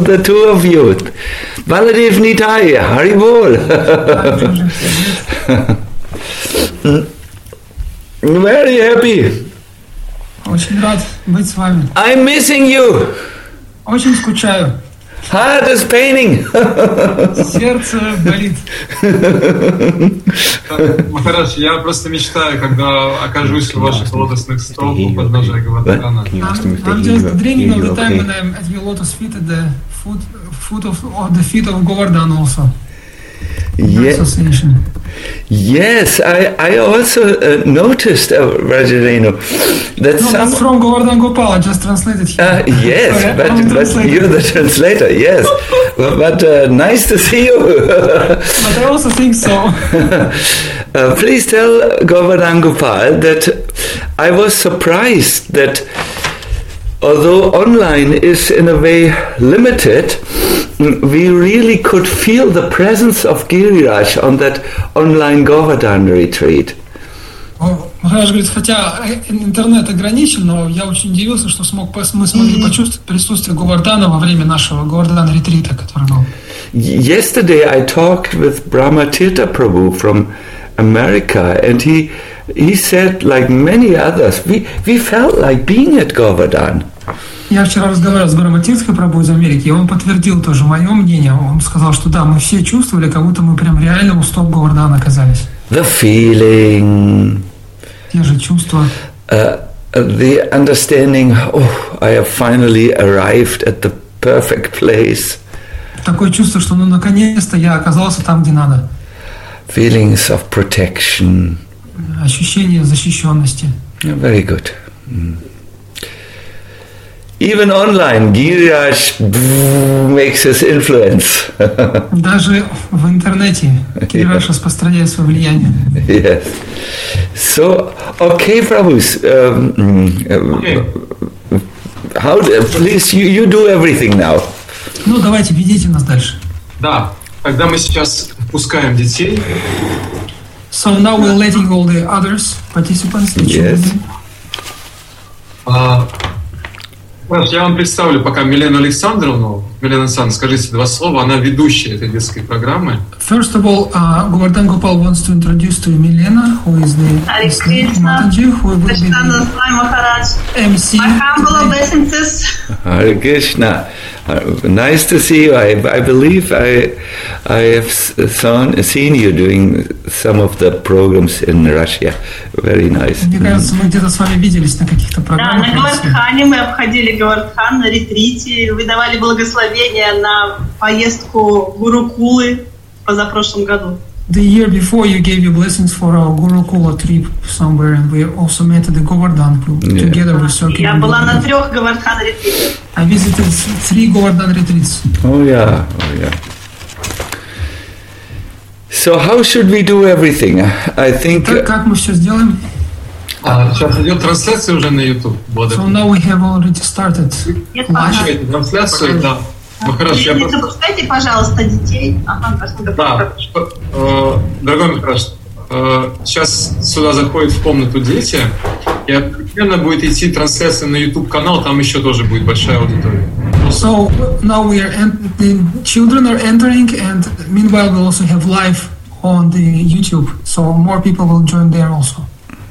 the two of you. Baladev Nitai, Haribol. Very happy. Очень рад быть с вами. I'm missing you. Очень скучаю. Heart is paining. Сердце болит. Махарадж, я просто мечтаю, когда окажусь у ваших лотосных стоп у подножия Говардхана. I'm just dreaming of the time when I'm at your lotus feet at the feet of Govardhan also. Association. Yes, I also noticed, Rajarenu, that that's from Govardhan Gopal. I just translated here. Yes, but you're the translator, yes. But nice to see you. But I also think so. Please tell Govardhan Gopal that I was surprised that although online is in a way limited, we really could feel the presence of Giriraj on that online Govardhan retreat. Махарадж говорит, хотя интернет ограничен, но я очень удивился, что мы смогли почувствовать присутствие Говардхана во время нашего Говардхан-ретрита, который был. Yesterday I talked with Brahma Tirtha Prabhu from America, and he said, like many others, we felt like being at Govardhan. Я вчера разговаривал с Брахма Тиртха Прабху из Америки, и он подтвердил тоже мое мнение. Он сказал, что да, мы все чувствовали, как будто мы прям реально у стоп Говардхана оказались. The feeling. Те же чувства. The understanding, I have finally arrived at the perfect place. Такое чувство, что наконец-то я оказался там, где надо. Feelings of protection. Ощущение защищенности. Very good. Even online, Giriraj makes his influence. Даже в интернете Giriraj распространяет свое влияние. Yes. So, okay, Prabhus. Please, you do everything now. Ну, давайте, ведите нас дальше. Да, тогда мы сейчас впускаем детей. So now we're letting all the others participants. Yes. Я вам представлю пока Милену Александровну. Милена Александровна, скажите два слова. Она ведущая этой детской программы. First of all, Govardhan Gopal wants to introduce to you Milena, who is the Mataji, who will be the MC. My humble obeisances. Hare Krishna. Nice to see you. I believe I have seen you doing some of the programs in Russia. Very nice. Мне кажется, мы где-то с вами виделись на каких-то программах. Да, на Говардхане мы обходили Говардхан на ретрите, вы давали благословение на поездку Гурукулы позапрошлом году. The year before you gave your blessings for our Gurukula trip somewhere, and we also met at the Govardhan together with Circuit. Я была на 3 Говардхан ретритах. I visited 3 Govardhan retreats. Oh yeah. So how should we do everything? I think. Как мы все сделаем? Сейчас идет трансляция уже на YouTube. So now we have already started. Начали трансляцию, да. Не запускайте, пожалуйста, детей. Да, дорогой Махарадж, сейчас сюда заходят в комнату дети, и определенно будет идти трансляция на YouTube-канал, там еще тоже будет большая аудитория. So now the children are entering, and meanwhile we'll also have live on the YouTube, so more people will join there also.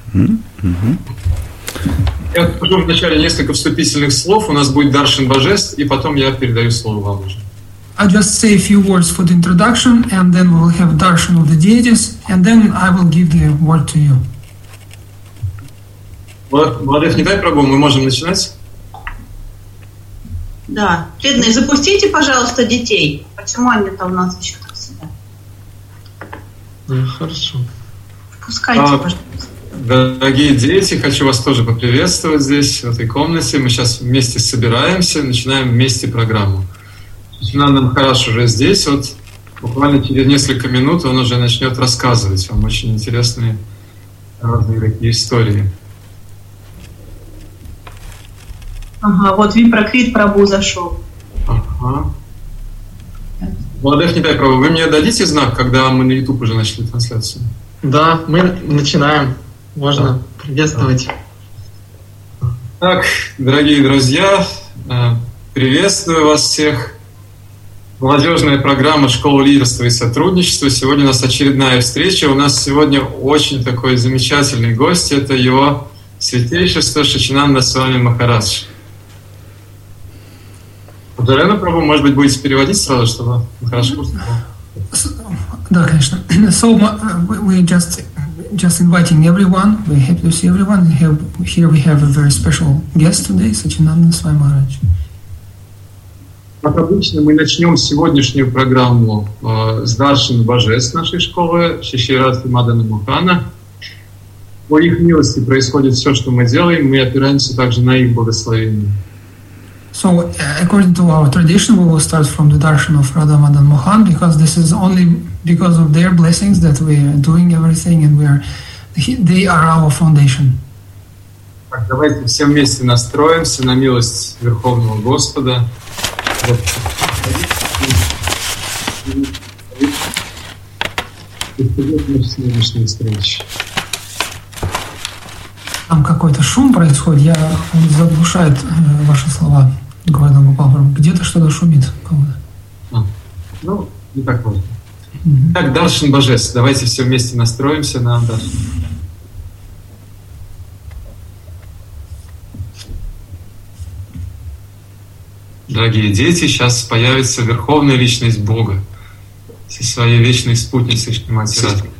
Я скажу вначале несколько вступительных слов, у нас будет Даршан Божеств, и потом я передаю слово вам уже. I'll just say a few words for the introduction, and then we'll have darshan of the deities, and then I will give the word to you. Баладев Нитай Прабху, мы можем начинать? Да. Преданные, запустите, пожалуйста, детей. Почему они-то у нас еще так сидят? Хорошо. Впускайте, пожалуйста. Дорогие дети, хочу вас тоже поприветствовать здесь, в этой комнате. Мы сейчас вместе собираемся, начинаем вместе программу. Шринанда Махарадж уже здесь, вот буквально через несколько минут он уже начнет рассказывать вам очень интересные разные такие истории. Ага, вот Випракрит Прабху зашел. Ага. Баладев Нитай Прабху, вы мне дадите знак, когда мы на YouTube уже начали трансляцию? Да, мы начинаем. Можно приветствовать. Так, дорогие друзья, приветствую вас всех. Молодежная программа «Школа лидерства и сотрудничества». Сегодня у нас очередная встреча. У нас сегодня очень такой замечательный гость. Это его святейшество Шачинанда Свами Махарадж. Дарена Прабху, может быть, будете переводить сразу, чтобы Махарадж услышал? Да, конечно. So we just inviting everyone. We're happy to see everyone. Here we have a very special guest today, Sachinanda Swami Maharaj. Как обычно, мы начнем сегодняшнюю программу с Даршин божеств нашей школы, Шиши Радхи Мадана Мохана. По их милости происходит все, что мы делаем, мы опираемся также на их благословение. So, according to our tradition, we will start from the darshan of Radha Madan Mohan, because this is only because of their blessings that we are doing everything, and they are our foundation. Так, давайте все вместе настроимся на милость Верховного Господа. Сегодняшней встречи. Там какой-то шум происходит, он заглушает ваши слова, Гавардан Гопал Прабху. Где-то что-то шумит кого-то. Ну, не так важно. Так, Даршин божеств. Давайте все вместе настроимся на Даршин. Дорогие дети, сейчас появится Верховная Личность Бога со своей вечной спутницей Шримати Радхи.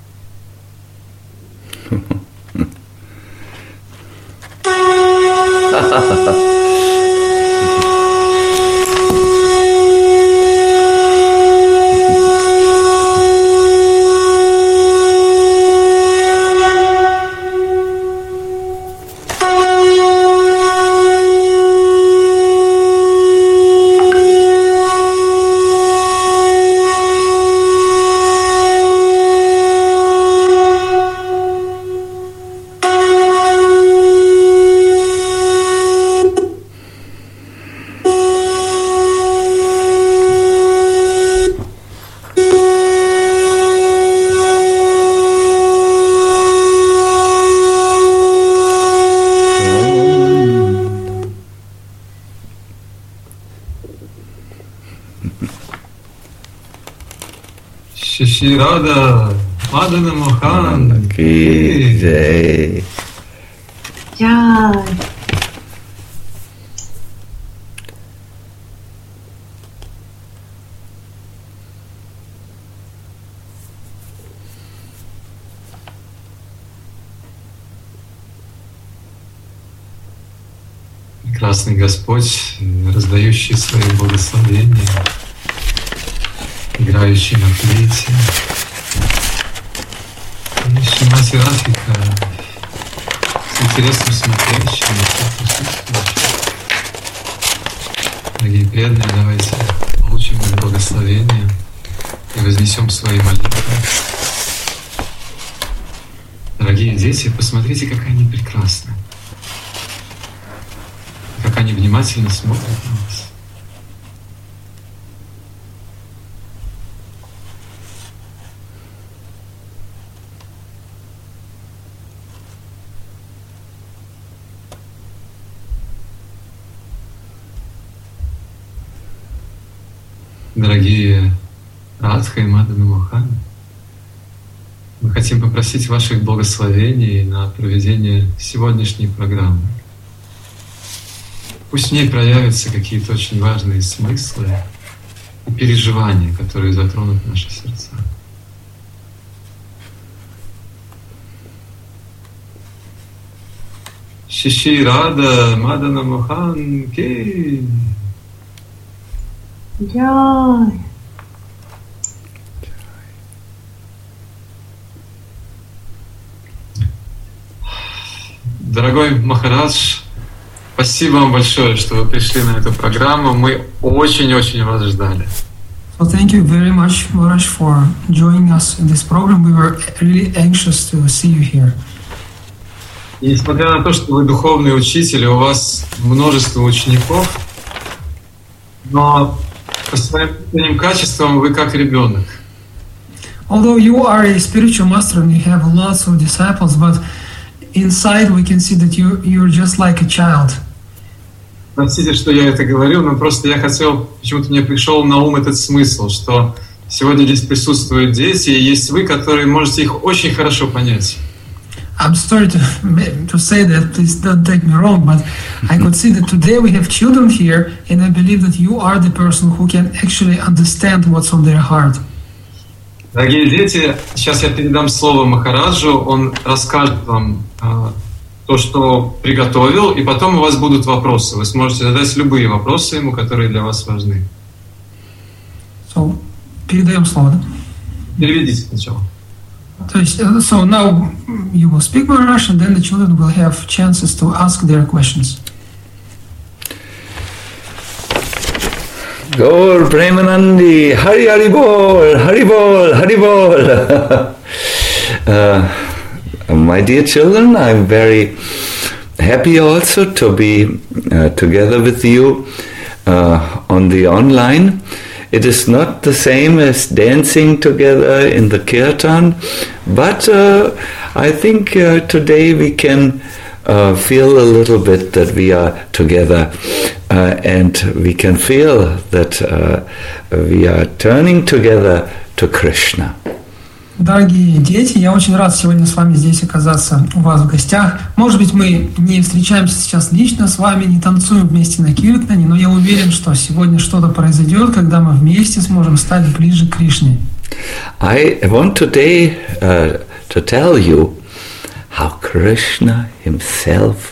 Шиши Рада Мадана Мохан Ки Джай. Прекрасный Господь, раздающий свои благословения, играющий на флейте. И Шримати Радхика, с интересом смотрящий на все присутствующих. Дорогие преданные, давайте получим их благословение и вознесем свои молитвы. Дорогие дети, посмотрите, какая они прекрасная. Как они внимательно смотрят на нас. Дорогие Радха и Мадана Мохан, мы хотим попросить ваших благословений на проведение сегодняшней программы. Пусть в ней проявятся какие-то очень важные смыслы и переживания, которые затронут наши сердца. Шиши Рада Мадана Мохан Ки. Джай. Дорогой Махарадж, спасибо вам большое, что вы пришли на эту программу. Мы очень-очень вас ждали. So thank you very much, Maharaj, for joining us in this program. We were really anxious to see you here. И несмотря на то, что вы духовный учитель, у вас множество учеников, но по своим внутренним качествам вы как ребенок. Although you are a spiritual master and you have lots of disciples, but inside we can see that you're just like a child. Простите, что я это говорю, но просто я хотел, почему-то мне пришел на ум этот смысл, что сегодня здесь присутствуют дети, и есть вы, которые можете их очень хорошо понять. I'm sorry to say that, please don't take me wrong, but I could see that today we have children here, and I believe that you are the person who can actually understand what's on their heart. Дорогие дети, сейчас я передам слово Махараджу, он расскажет вам то, что приготовил, и потом у вас будут вопросы. Вы сможете задать любые вопросы ему, которые для вас важны. So, передаем слово, да? Переведите сначала. То есть, so now you will speak Marathi, and then the children will have chances to ask their questions. Gaur Premanandi, Hari Hari Bol, Hari Bol, Hari Bol. My dear children, I'm very happy also to be together with you on the online. It is not the same as dancing together in the kirtan, but I think today we can feel a little bit that we are together and we can feel that we are turning together to Krishna. Дорогие дети, я очень рад сегодня с вами здесь оказаться у вас в гостях. Может быть, мы не встречаемся сейчас лично с вами, не танцуем вместе на киртане, но я уверен, что сегодня что-то произойдет, когда мы вместе сможем стать ближе к Кришне. I want today to tell you how Krishna himself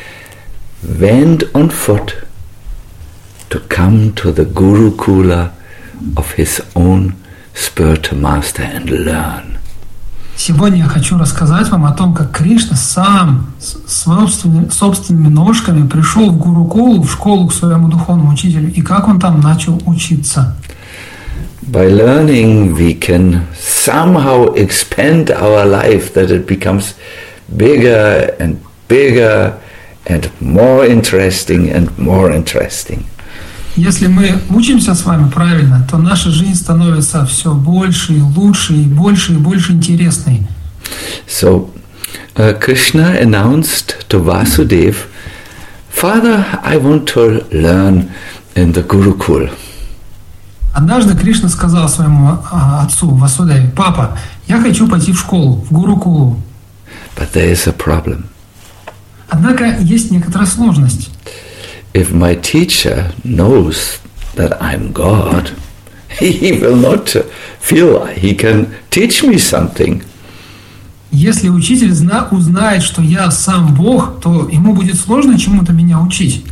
went on foot to come to the Gurukula of his own spiritual master and learn. Сегодня я хочу рассказать вам о том, как Кришна сам собственными ножками пришел в Гурукулу, в школу к своему духовному учителю, и как он там начал учиться. By learning, we can somehow expand our life, that it becomes bigger and bigger and more interesting and more interesting. Если мы учимся с вами правильно, то наша жизнь становится все больше и лучше, и больше интересной. So, Krishna announced to Vasudeva, Father, I want to learn in the Gurukul. Однажды Кришна сказал своему отцу Васудеве: «Папа, я хочу пойти в школу, в Гурукулу». But there is a problem. Однако есть некоторая сложность. If my teacher knows that I'm God, he will not feel he can teach me something. Если учитель узнает, что я сам Бог, то ему будет сложно чему-то меня учить.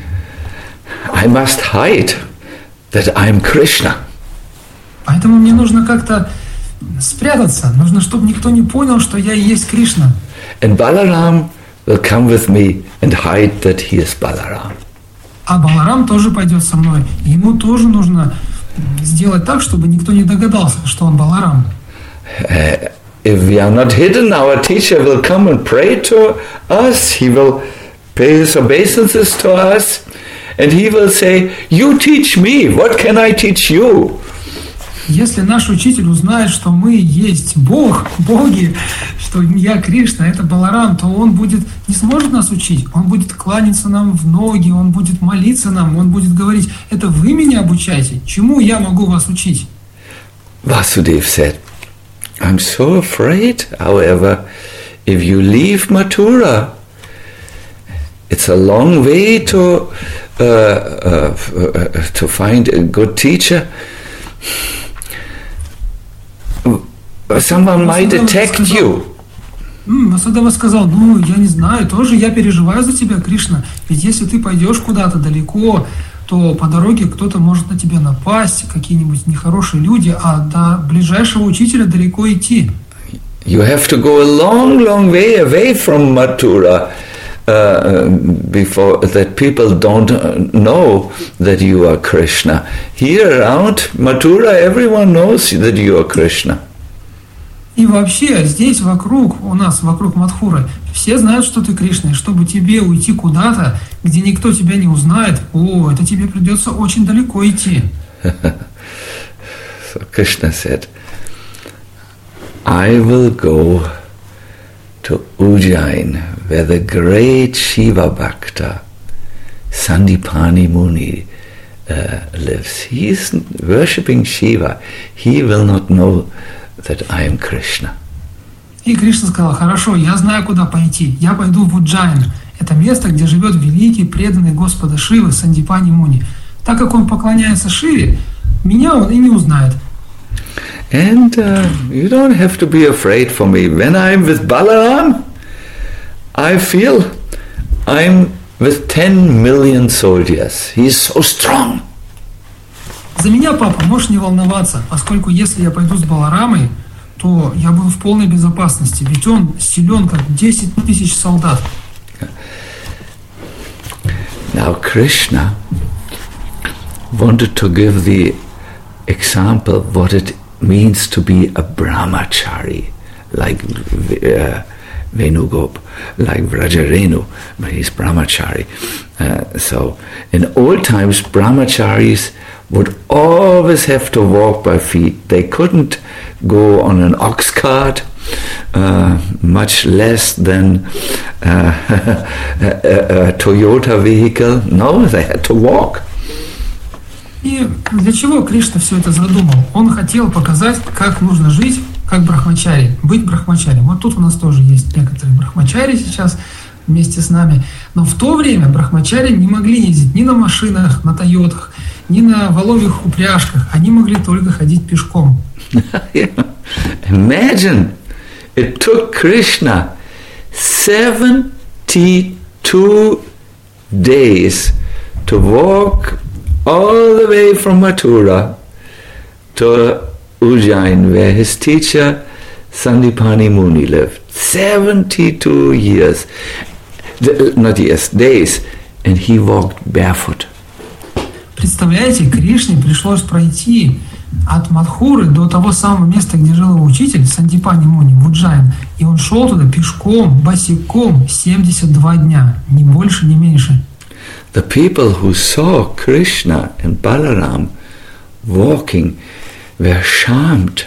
I must hide that I'm Krishna. Поэтому мне нужно как-то спрятаться. Нужно, чтобы никто не понял, что я и есть Кришна. And Balaram will come with me and hide that he is Balaram. А Баларам тоже пойдет со мной. Ему тоже нужно сделать так, чтобы никто не догадался, что он Баларам. If we are not hidden, our teacher will come and pray to us. He will pay his obeisances to us. And he will say, you teach me, what can I teach you? Если наш учитель узнает, что мы есть Бог, боги, что я Кришна, это Баларам, то он не сможет нас учить. Он будет кланяться нам в ноги, он будет молиться нам, он будет говорить: это вы меня обучаете, чему я могу вас учить? Vasudeva said, I'm so afraid, however, if you leave Mathura, it's a long way to find a good teacher. Someone might attack you. Васудева сказал: я не знаю, тоже я переживаю за тебя, Кришна. Ведь если ты пойдешь куда-то далеко, то по дороге кто-то может на тебя напасть, какие-нибудь нехорошие люди, а до ближайшего учителя далеко идти. You have to go a long, long way away from Mathura before that people don't know that you are Krishna. Here around Mathura, everyone knows that you are Krishna. И вообще, здесь вокруг Мадхуры, все знают, что ты Кришна, и чтобы тебе уйти куда-то, где никто тебя не узнает, это тебе придется очень далеко идти. So Krishna said, I will go to Ujjain, where the great Shiva Bhakta Sandipani Muni lives. He is worshipping Shiva. He will not know that I am Krishna. И Кришна сказал: хорошо, я знаю, куда пойти. Я пойду в Уджайн. Это место, где живет великий преданный Господа Шивы Сандипани Муни. Так как он поклоняется Шиве, меня он и не узнает. And you don't have to be afraid for me. When I'm with Balaram, I feel I'm with 10 million soldiers. He's so strong. За меня, папа, можешь не волноваться, поскольку если я пойду с Баларамой, то я буду в полной безопасности, ведь он силен, как 10 тысяч солдат. Now Krishna wanted to give the example what it means to be a brahmachari, like Venugop, like Vrajarenu, but he's brahmachari. So in old times, brahmacharis would always have to walk by feet. They couldn't go on an ox cart, much less than a Toyota vehicle. No, they had to walk. И для чего Кришна все это задумал? Он хотел показать, как нужно жить, как брахмачари, быть брахмачари. Вот тут у нас тоже есть некоторые брахмачари сейчас вместе с нами. Но в то время брахмачари не могли ездить ни на машинах, на Тойотах, ни на воловьих упряжках. Они могли только ходить пешком. Imagine, it took Krishna 72 days to walk all the way from Mathura to Ujjain, where his teacher Sandipani Muni lived. 72 years, not years, days, and he walked barefoot. Представляете, Кришне пришлось пройти от Мадхуры до того самого места, где жил его учитель Сандипани Муни, в Уджайн. И он шел туда пешком, босиком 72 дня, ни больше, ни меньше. The people who saw Krishna and Balaram walking were charmed.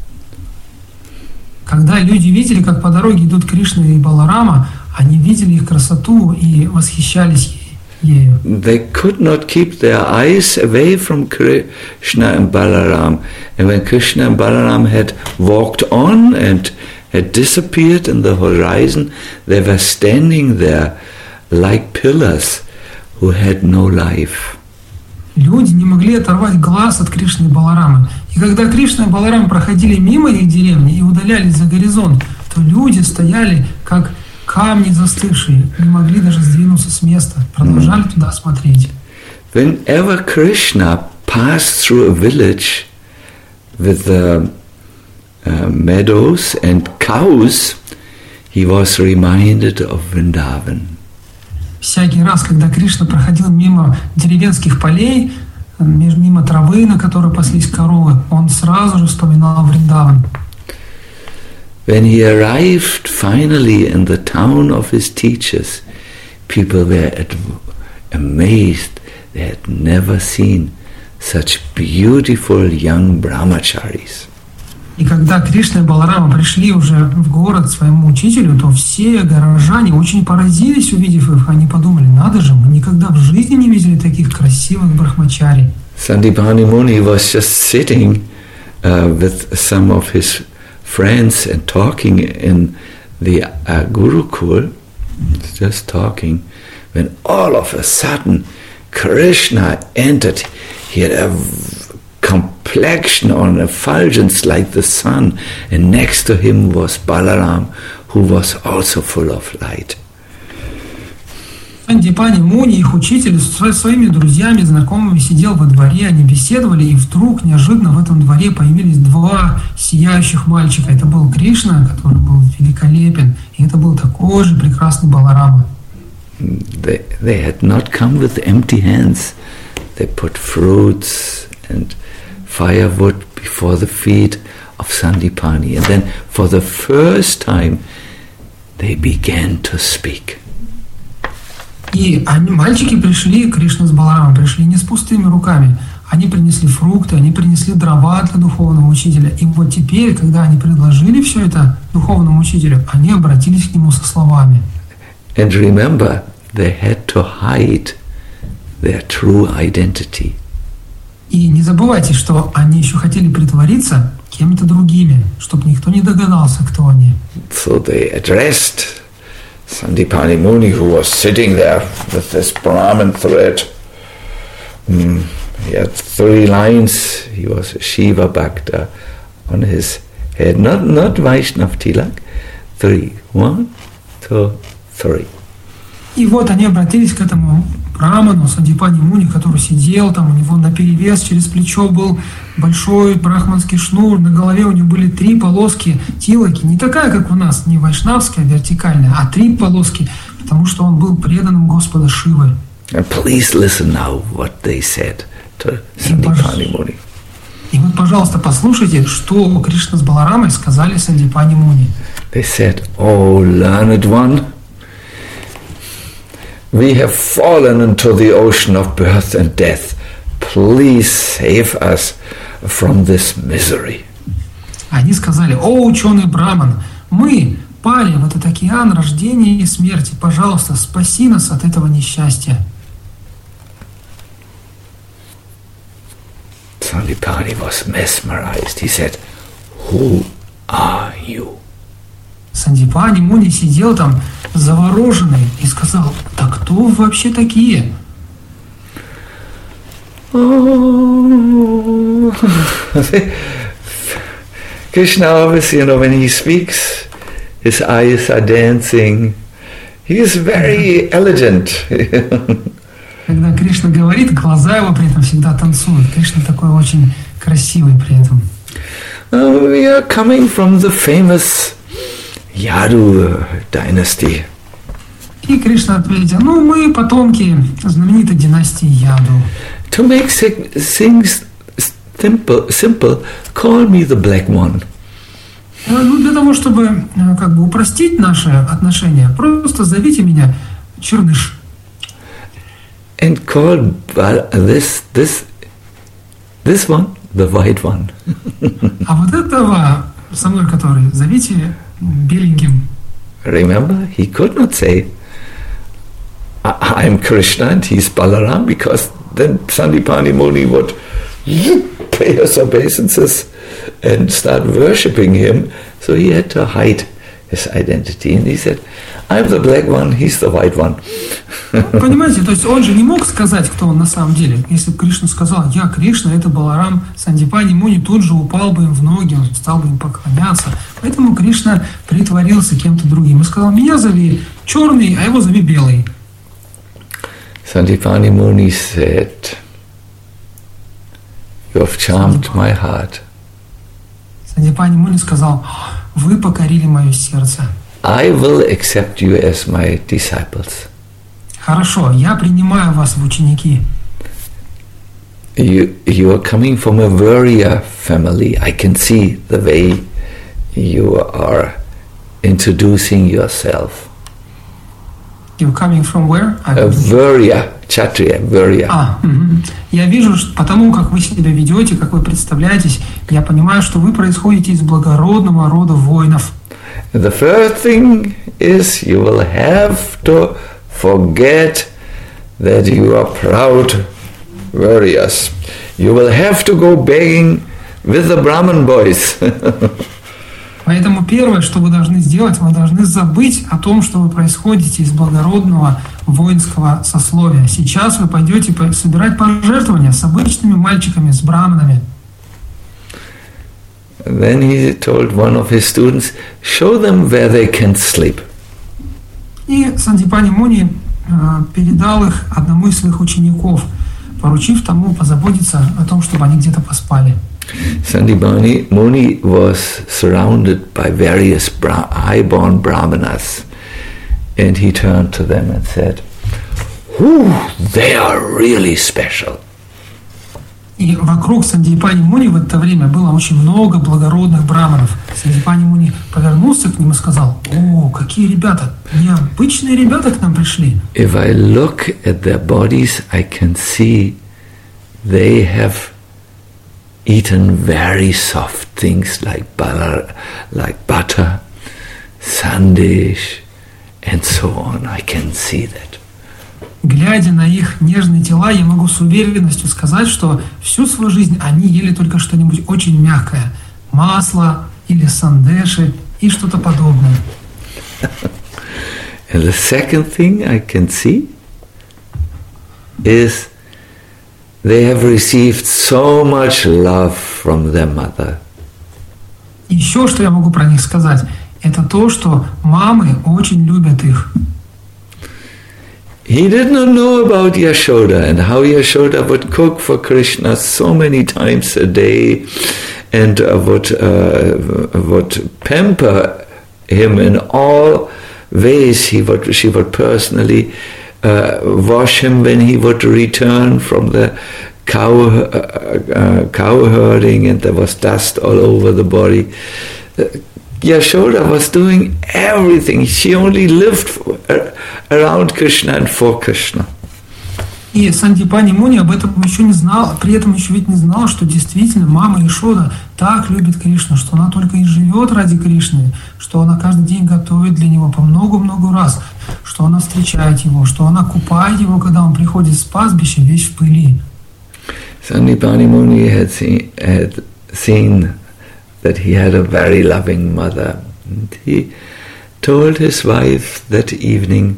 Когда люди видели, как по дороге идут Кришна и Баларама, они видели их красоту и восхищались ею. They could not keep their eyes away from Krishna and Balaram. And when Krishna and Balaram had walked on and had disappeared in the horizon, they were standing there like pillars who had no life. Люди не могли оторвать глаз от Кришны и Баларамы. И когда Кришна и Баларам проходили мимо их деревни и удалялись за горизонт, то люди стояли как камни застывшие, не могли даже сдвинуться с места, продолжали туда смотреть. Whenever Krishna passed through a village with the meadows and cows, he was reminded of Vrindavan. Всякий раз, когда Кришна проходил мимо деревенских полей, мимо травы, на которой паслись коровы, он сразу же вспоминал Вриндаван. When he arrived finally in the town of his teachers, people were amazed. They had never seen such beautiful young brahmacharis. И когда Кришна и Баларама пришли уже в город своему учителю, то все горожане очень поразились, увидев их. Они подумали: надо же, мы никогда в жизни не видели таких красивых брахмачари. Sandipani Muni was just sitting with some of his friends and talking in the Gurukul, just talking, when all of a sudden Krishna entered. He had a complexion or an effulgence like the sun, and next to him was Balaram, who was also full of light. Сандипани Муни, их учитель, со своими друзьями, знакомыми сидел во дворе, они беседовали, и вдруг неожиданно в этом дворе появились два сияющих мальчика. Это был Кришна, который был великолепен, и это был такой же прекрасный Баларама. They had not come with empty hands. They put fruits and firewood before the feet of Sandipani, and then for the first time they began to speak. И мальчики пришли, Кришна с Баларамом пришли не с пустыми руками. Они принесли фрукты, они принесли дрова для духовного учителя. И вот теперь, когда они предложили все это духовному учителю, они обратились к нему со словами. And remember, they had to hide their true identity. И не забывайте, что они еще хотели притвориться кем-то другими, чтобы никто не догадался, кто они. So they addressed Sandipani Muni, who was sitting there with this Brahmin thread. He had 3 lines. He was a Shiva Bhakta on his head. Not Vaishnav Tilak. 3. 1, 2, 3. И вот они обратились к этому браману, Сандипани Муни, который сидел там, у него наперевес через плечо был большой брахманский шнур, на голове у него были 3 полоски тилаки, не такая, как у нас, не вайшнавская, вертикальная, а 3 полоски, потому что он был преданным Господа Шивы. And please listen now what they said to Sandipani Muni. И вот, пожалуйста, послушайте, что Кришна с Баларамой сказали Сандипани Муни. They said, "Oh, learned one, we have fallen into the ocean of birth and death. Please save us from this misery." Они сказали: «О, ученый Браман, мы пали в этот океан рождения и смерти. Пожалуйста, спаси нас от этого несчастья». Sandipani was mesmerized. He said, "Who are you?" Сандипани Муни сидел там завороженный и сказал: «Да кто вы вообще такие?» Oh. Krishna, obviously, when he speaks, his eyes are dancing. He is very elegant. Когда Кришна говорит, глаза его при этом всегда танцуют. Кришна такой очень красивый при этом. We are coming from the famous Yadu dynasty. И Кришна ответил: мы потомки знаменитой династии Яду. To make things simple, call me the black one. Для того, чтобы упростить наши отношения, просто зовите меня Черныш. And call this one the white one. А вот этого, со мной который, зовите беленьким. Remember, he could not say, "I'm Krishna and he's Balaram," because then Sandipani Muni would pay his obeisances and start worshipping him. So he had to hide his identity. And he said, "I'm the black one, he's the white one." Понимаете, то есть он же не мог сказать, кто он на самом деле. Если бы Кришна сказал: «Я Кришна, это Баларам», Сандипани Муни тут же упал бы им в ноги, он стал бы им поклоняться. Поэтому Кришна притворился кем-то другим и сказал: «Меня зови черный, а его зови белый». Sandipani Muni said, "You have charmed my heart. Сандипани Муни сказал: «Вы покорили мое сердце. I will accept you as my disciples. Хорошо, я принимаю вас в ученики. You are coming from a warrior family. I can see the way you are introducing yourself." You're coming from where? A warrior, Kshatriya, warrior. Я вижу, что потому как вы себя ведете, как вы представляетесь, я понимаю, что вы происходите из благородного рода воинов. The first thing is you will have to forget that you are proud warriors. You will have to go begging with the Brahman boys. Поэтому первое, что вы должны сделать, вы должны забыть о том, что вы происходите из благородного воинского сословия. Сейчас вы пойдете собирать пожертвования с обычными мальчиками, с браманами. Then he told one of his students, "Show them where they can sleep." И Сандипани Муни передал их одному из своих учеников, поручив тому позаботиться о том, чтобы они где-то поспали. Sandipani Muni was surrounded by various high-born brahmanas, and he turned to them and said, "They are really special." И вокруг Сандипани Муни в это время было очень много благородных браманов. Сандипани Муни повернулся к ним и сказал: «О, какие ребята! Необычные ребята к нам пришли!» If I look at their bodies, I can see they have eaten very soft things like butter, sandesh, and so on. I can see that. глядя на их нежные тела, я могу с уверенностью сказать, что всю свою жизнь они ели только что-нибудь очень мягкое. Масло или сандеши и что-то подобное. And the second thing I can see is they have received so much love from their mother. Еще что я могу про них сказать, это то, что мамы очень любят их. He did not know about Yashoda and how Yashoda would cook for Krishna so many times a day and would pamper him in all ways. She would personally wash him when he would return from the cow herding, and there was dust all over the body. Yashoda was doing everything. She only lived around Krishna and for Krishna. И Сандипани Муни об этом еще не знал, при этом еще ведь не знал, что действительно мама Яшода так любит Кришну, что она только и живет ради Кришны, что она каждый день готовит для него по много-много раз, что она встречает его, что она купает его, когда он приходит с пастбища весь в пыли. Sandipani Muni had seen that he had a very loving mother. And he told his wife that evening,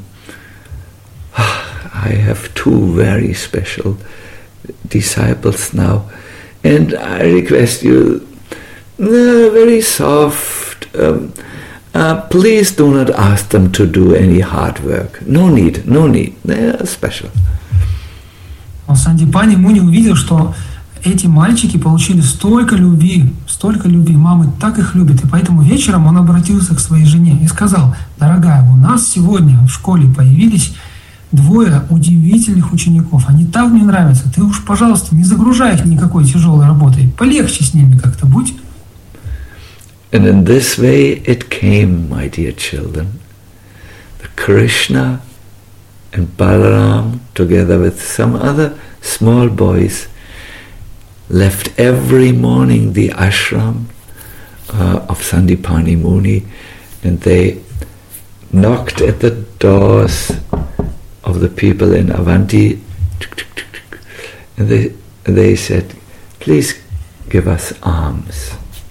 I have two very special disciples now, and I request you, very soft, please do not ask them to do any hard work. No need, they are special. Сандипани Муни увидел, что эти мальчики получили столько любви, мамы так их любят, и поэтому вечером он обратился к своей жене и сказал: дорогая, у нас сегодня в школе появились двое удивительных учеников, они так мне нравятся, ты уж, пожалуйста, не загружай их никакой тяжелой работой, полегче с ними как-то будь. And in this way it came, my dear children, that Krishna and Balaram, together with some other small boys, left every morning the ashram of Sandipani Muni, and they knocked at the doors of the people in Avanti, and they said, please give us alms.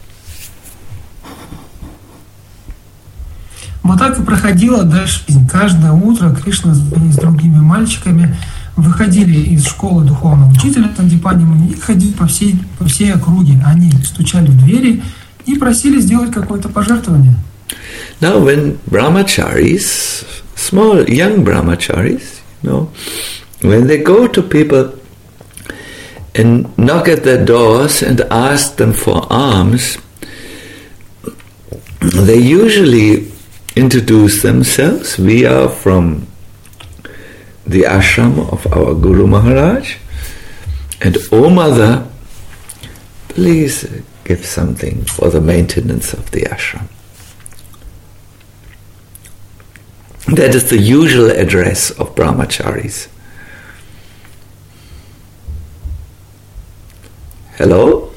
Вот так и проходила дальше жизнь. Каждое утро Кришна с другими мальчиками выходили из школы духовного учителя Сандипани Муни и ходили по всей округе. Они стучали в двери и просили сделать какое-то пожертвование. Now when brahmacharis, small young brahmacharis, when they go to people and knock at their doors and ask them for alms, they usually introduce themselves. We are from the ashram of our Guru Maharaj, and oh mother, please give something for the maintenance of the ashram. That is the usual address of brahmacharis. Hello?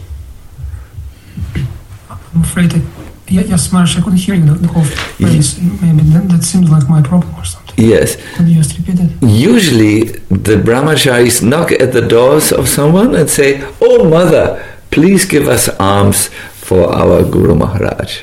I'm afraid yes, Maharaj, I couldn't hear you the whole phrase. Maybe that seems like my problem or something. Yes. Could you just repeat it? Usually the brahmacharis knock at the doors of someone and say, oh mother, please give us alms for our Guru Maharaj.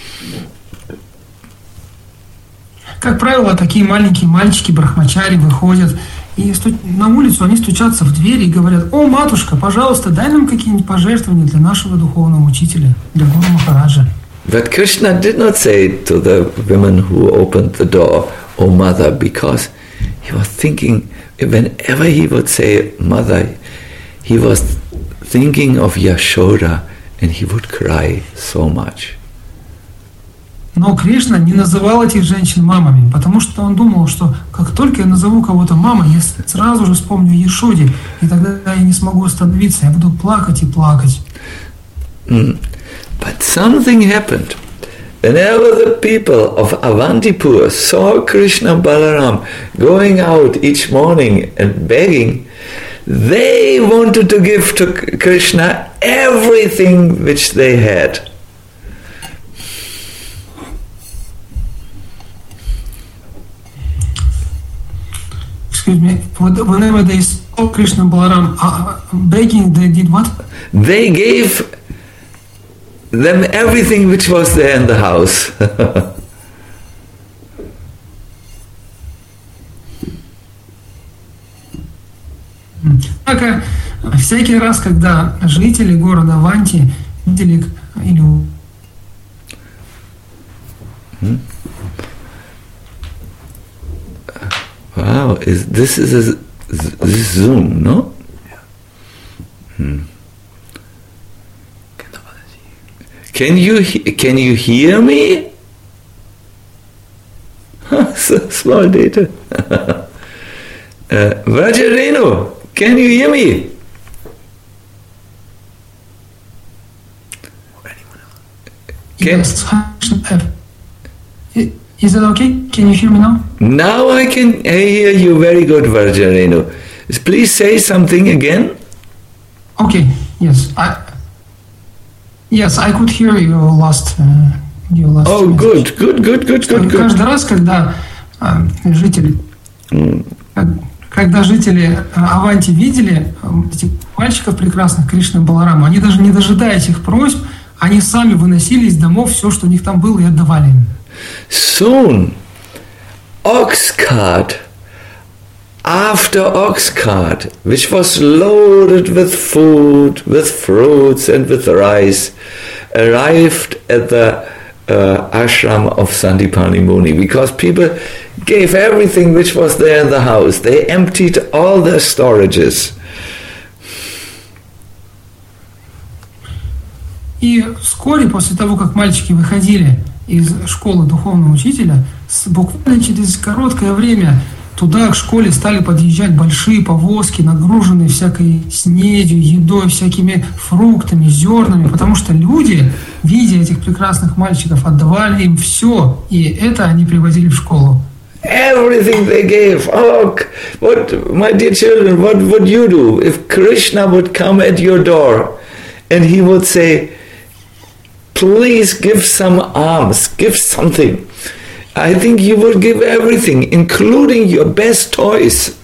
Как правило, такие маленькие мальчики, брахмачари, выходят и на улицу они стучатся в двери и говорят: «О, матушка, пожалуйста, дай нам какие-нибудь пожертвования для нашего духовного учителя, для Гуру Махараджа». But Krishna did not say to the women who opened the door, oh mother, because he was thinking, whenever he would say mother, he was thinking of Yashoda and he would cry so much. Но Кришна не называл этих женщин мамами, потому что он думал, что как только я назову кого-то мамой, я сразу же вспомню Яшоде, и тогда я не смогу остановиться, я буду плакать и плакать. But something happened. Whenever the people of Avantipur saw Krishna and Balaram going out each morning and begging, they wanted to give to Krishna everything which they had. К Excuse me, whenever they saw Krishna and Balaram begging, they did what? They gave them everything which was there in the house. Однако, всякий раз, когда жители города Аванти видели или Wow, this is Zoom, no? Can you hear me? So small data. Vrajarenu, can you hear me? Yes. Is it okay? Can you hear me now? Now I can hear you very good, Vrajarenu. Please say something again. Okay. Yes. I could hear you last. Oh, good. Каждый раз, когда жители Аванти видели этих мальчиков прекрасных, Кришна и Баларама, они даже не дожидаясь их просьб, они сами выносили из домов все, что у них там было, и отдавали им. Soon, ox cart after ox cart, which was loaded with food, with fruits and with rice, arrived at the ashram of Sandipani Muni, because people gave everything which was there in the house. They emptied all their storages. И вскоре после того, как мальчики выходили из школы духовного учителя, буквально через короткое время туда к школе стали подъезжать большие повозки, нагруженные всякой снедью, едой, всякими фруктами, зернами, потому что люди, видя этих прекрасных мальчиков, отдавали им все, и это они привозили в школу. Everything they gave. Oh, what, my dear children, what would you do if Krishna would come at your door and he would say, please give some alms, give something. I think you would give everything, including your best toys.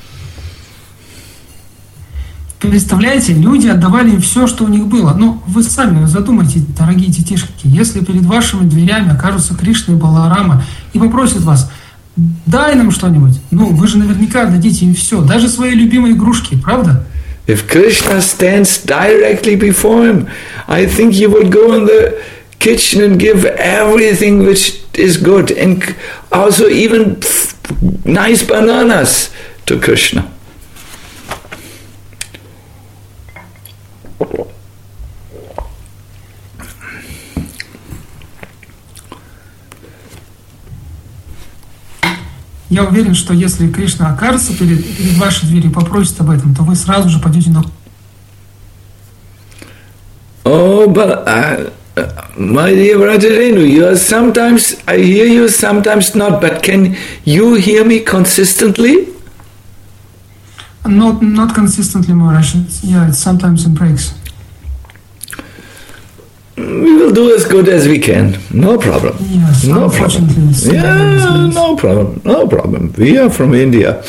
Представляете, люди отдавали им все, что у них было. Но вы сами задумайтесь, дорогие детишки, если перед вашими дверями окажутся Кришна и Баларама и попросят вас, дай нам что-нибудь, вы же наверняка отдадите им все, даже свои любимые игрушки, правда? If Krishna stands directly before him, I think you would go in the kitchen and give everything which is good, and also even nice bananas to Krishna. Я уверен, что если Кришна окажется перед вашей дверью и попросит об этом, то вы сразу же пойдете на... Oh, but my dear Vrajarenu, I hear you, sometimes not, but can you hear me consistently? Not consistently, Maharaj. Yeah, it's sometimes in breaks. We will do as good as we can. No problem. Yes, no problem. Yeah, no problem. We are from India.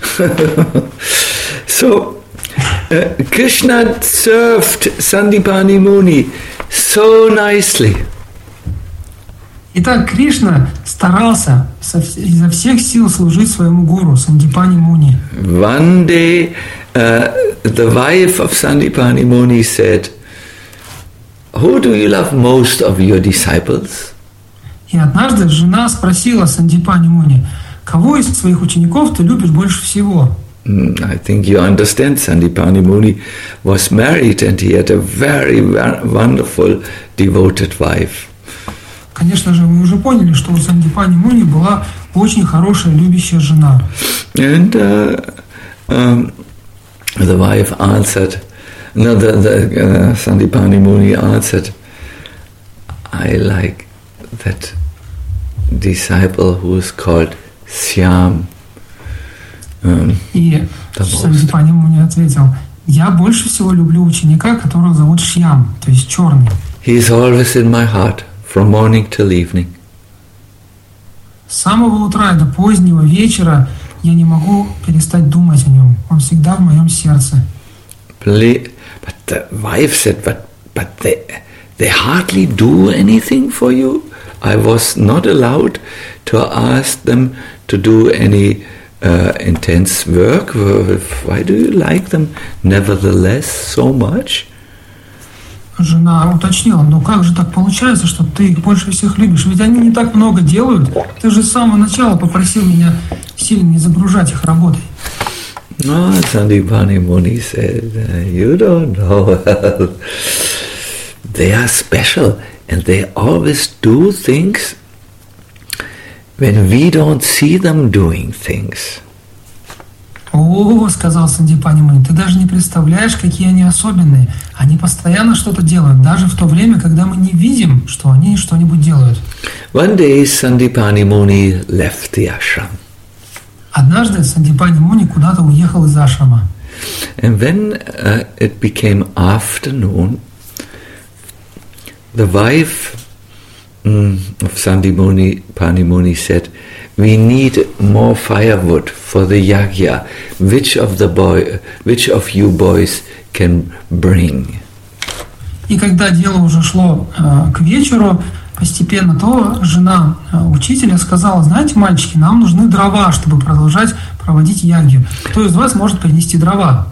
So, Krishna served Sandipani Muni so nicely. Итак, Кришна старался изо всех сил служить своему гуру Сандипани Муни. One day, the wife of Sandipani Muni said, "Who do you love most of your disciples?" И однажды жена спросила Сандипани Муни, кого из своих учеников ты любишь больше всего? I think you understand, Sandipani Muni was married and he had a very wonderful, devoted wife. Конечно же, вы уже поняли, что у Сандипани Муни была очень хорошая, любящая жена. And the wife answered, Sandipani Muni answered, I like that disciple who is called Syam. И Сандипани Муни ответил, я больше всего люблю ученика, которого зовут Шьям, то есть черный. He is always in my heart, from morning till evening. С самого утра до позднего вечера я не могу перестать думать о нем. Он всегда в моем сердце. But the wife said, but they hardly do anything for you. I was not allowed to ask them to do any intense work. Why do you like them nevertheless so much? Жена уточнила, ну как же так получается, что ты их больше всех любишь? Ведь они не так много делают. Ты же с самого начала попросил меня сильно не загружать их работой. No, Sandipani Muni said, you don't know. They are special and they always do things when we don't see them doing things. О, сказал Сандипани Муни, ты даже не представляешь, какие они особенные. Они постоянно что-то делают, даже в то время, когда мы не видим, что они что-нибудь делают. One day Sandipani Muni left the ashram. Однажды Сандипани Муни куда-то уехал из ашрама. And when it became afternoon, the wife of Sandipani Muni said, we need more firewood for the yagya. Which of you boys can bring? И когда дело уже шло к вечеру, постепенно, то жена учителя сказала, знаете, мальчики, нам нужны дрова, чтобы продолжать проводить ягью. Кто из вас может принести дрова?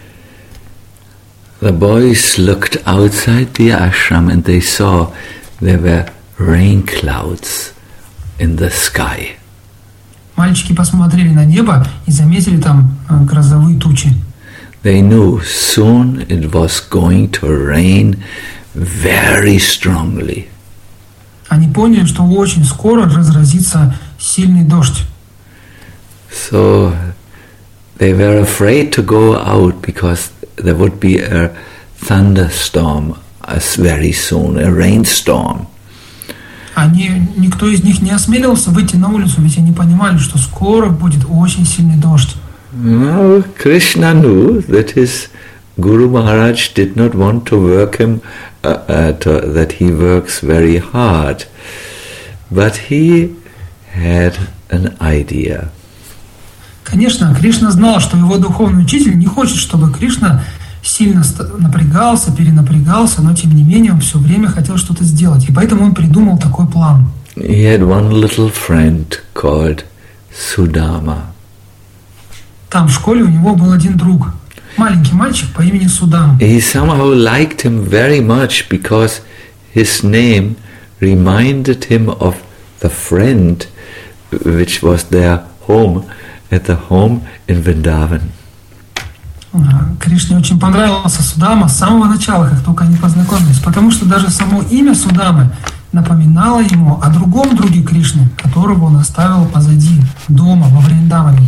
The boys looked outside the ashram and they saw there were rain clouds in the sky. Мальчики посмотрели на небо и заметили там грозовые тучи. They knew soon it was going to rain very strongly. Они поняли, что очень скоро разразится сильный дождь. So they were afraid to go out because there would be a thunderstorm very soon, a rainstorm. Никто из них не осмеливался выйти на улицу, ведь они понимали, что скоро будет очень сильный дождь. Now Krishna knew that his Guru Maharaj did not want to work him, that he works very hard, but he had an idea. Конечно, Кришна знал, что его духовный учитель не хочет, чтобы Кришна сильно напрягался, перенапрягался, но тем не менее он все время хотел что-то сделать, и поэтому он придумал такой план. He had one little friend called Sudama. Там в школе у него был один друг, маленький мальчик по имени Судам. He somehow liked him very much because his name reminded him of the friend which was their home at the home in Vrindavan. Кришне очень понравился Судама с самого начала, как только они познакомились, потому что даже само имя Судамы напоминало ему о другом друге Кришны, которого он оставил позади, дома, во Вриндаване.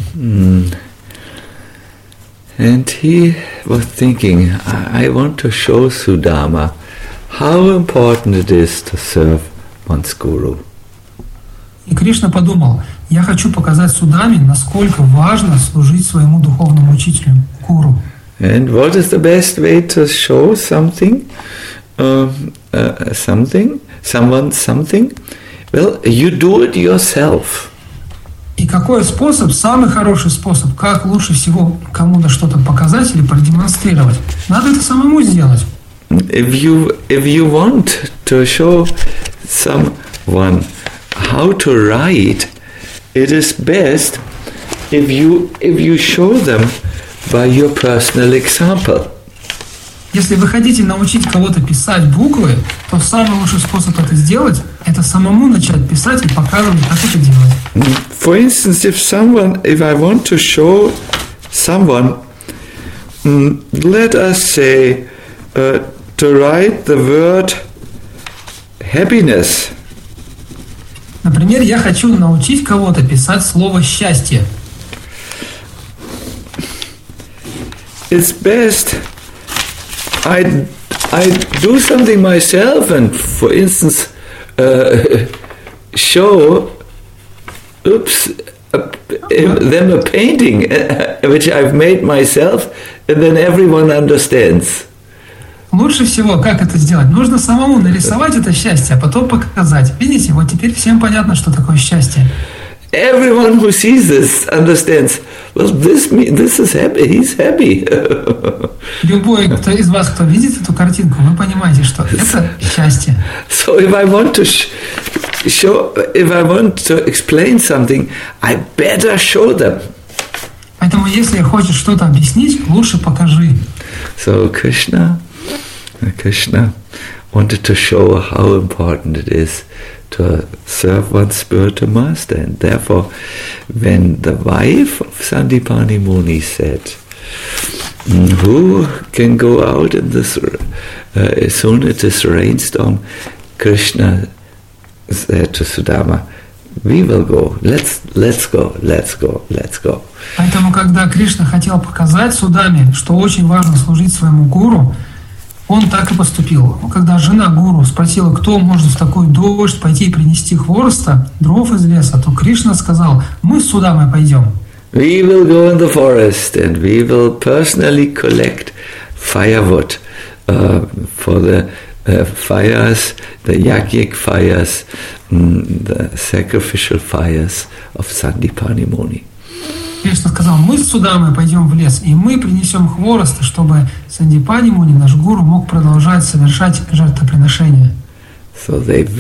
And he was thinking, I want to show Sudama how important it is to serve one's guru. И Кришна подумал, я хочу показать Судаме, насколько важно служить своему духовному учителю, гуру. And what is the best way to show something? Something? Well, you do it yourself. И какой способ, самый хороший способ, как лучше всего кому-то что-то показать или продемонстрировать? Надо это самому сделать. If you want to show someone how to write, it is best if you show them by your personal example. Если вы хотите научить кого-то писать буквы, то самый лучший способ это сделать – это самому начать писать и показывать, как это делать. For instance, if I want to show someone, let us say, to write the word happiness. Например, я хочу научить кого-то писать слово «счастье». It's best I do something myself and, for instance, show them a painting which I've made myself, and then everyone understands. Лучше всего, как это сделать? Нужно самому нарисовать это счастье, а потом показать. Видите, вот теперь всем понятно, что такое счастье. everyone who sees this understands, well, this is happy, he's happy. Любой из вас, кто видит эту картинку, вы понимаете, что это счастье. So if I want to explain something, I better show them. Поэтому, если хочешь что-то объяснить, лучше покажи. So Krishna wanted to show how important it is to serve one's spiritual master, and therefore, when the wife of Sandipani Muni said, "Who can go out in this as soon as this rainstorm?" Krishna said to Sudama, "We will go. Let's go. Поэтому, когда Кришна хотел показать Судаме, что очень важно служить своему гуру, он так и поступил. Когда жена гуру спросила, кто может в такой дождь пойти и принести хвороста, дров из леса, то Кришна сказал: мы с Судамой пойдем. We will go in the forest and we will personally collect firewood for the fires, the yajnik fires, the sacrificial fires of Sandipani Muni. Кришна сказал: мы с Судамой пойдем в лес, и мы принесем хворост, чтобы Сандипани Муни, наш гуру, мог продолжать совершать жертвоприношения. So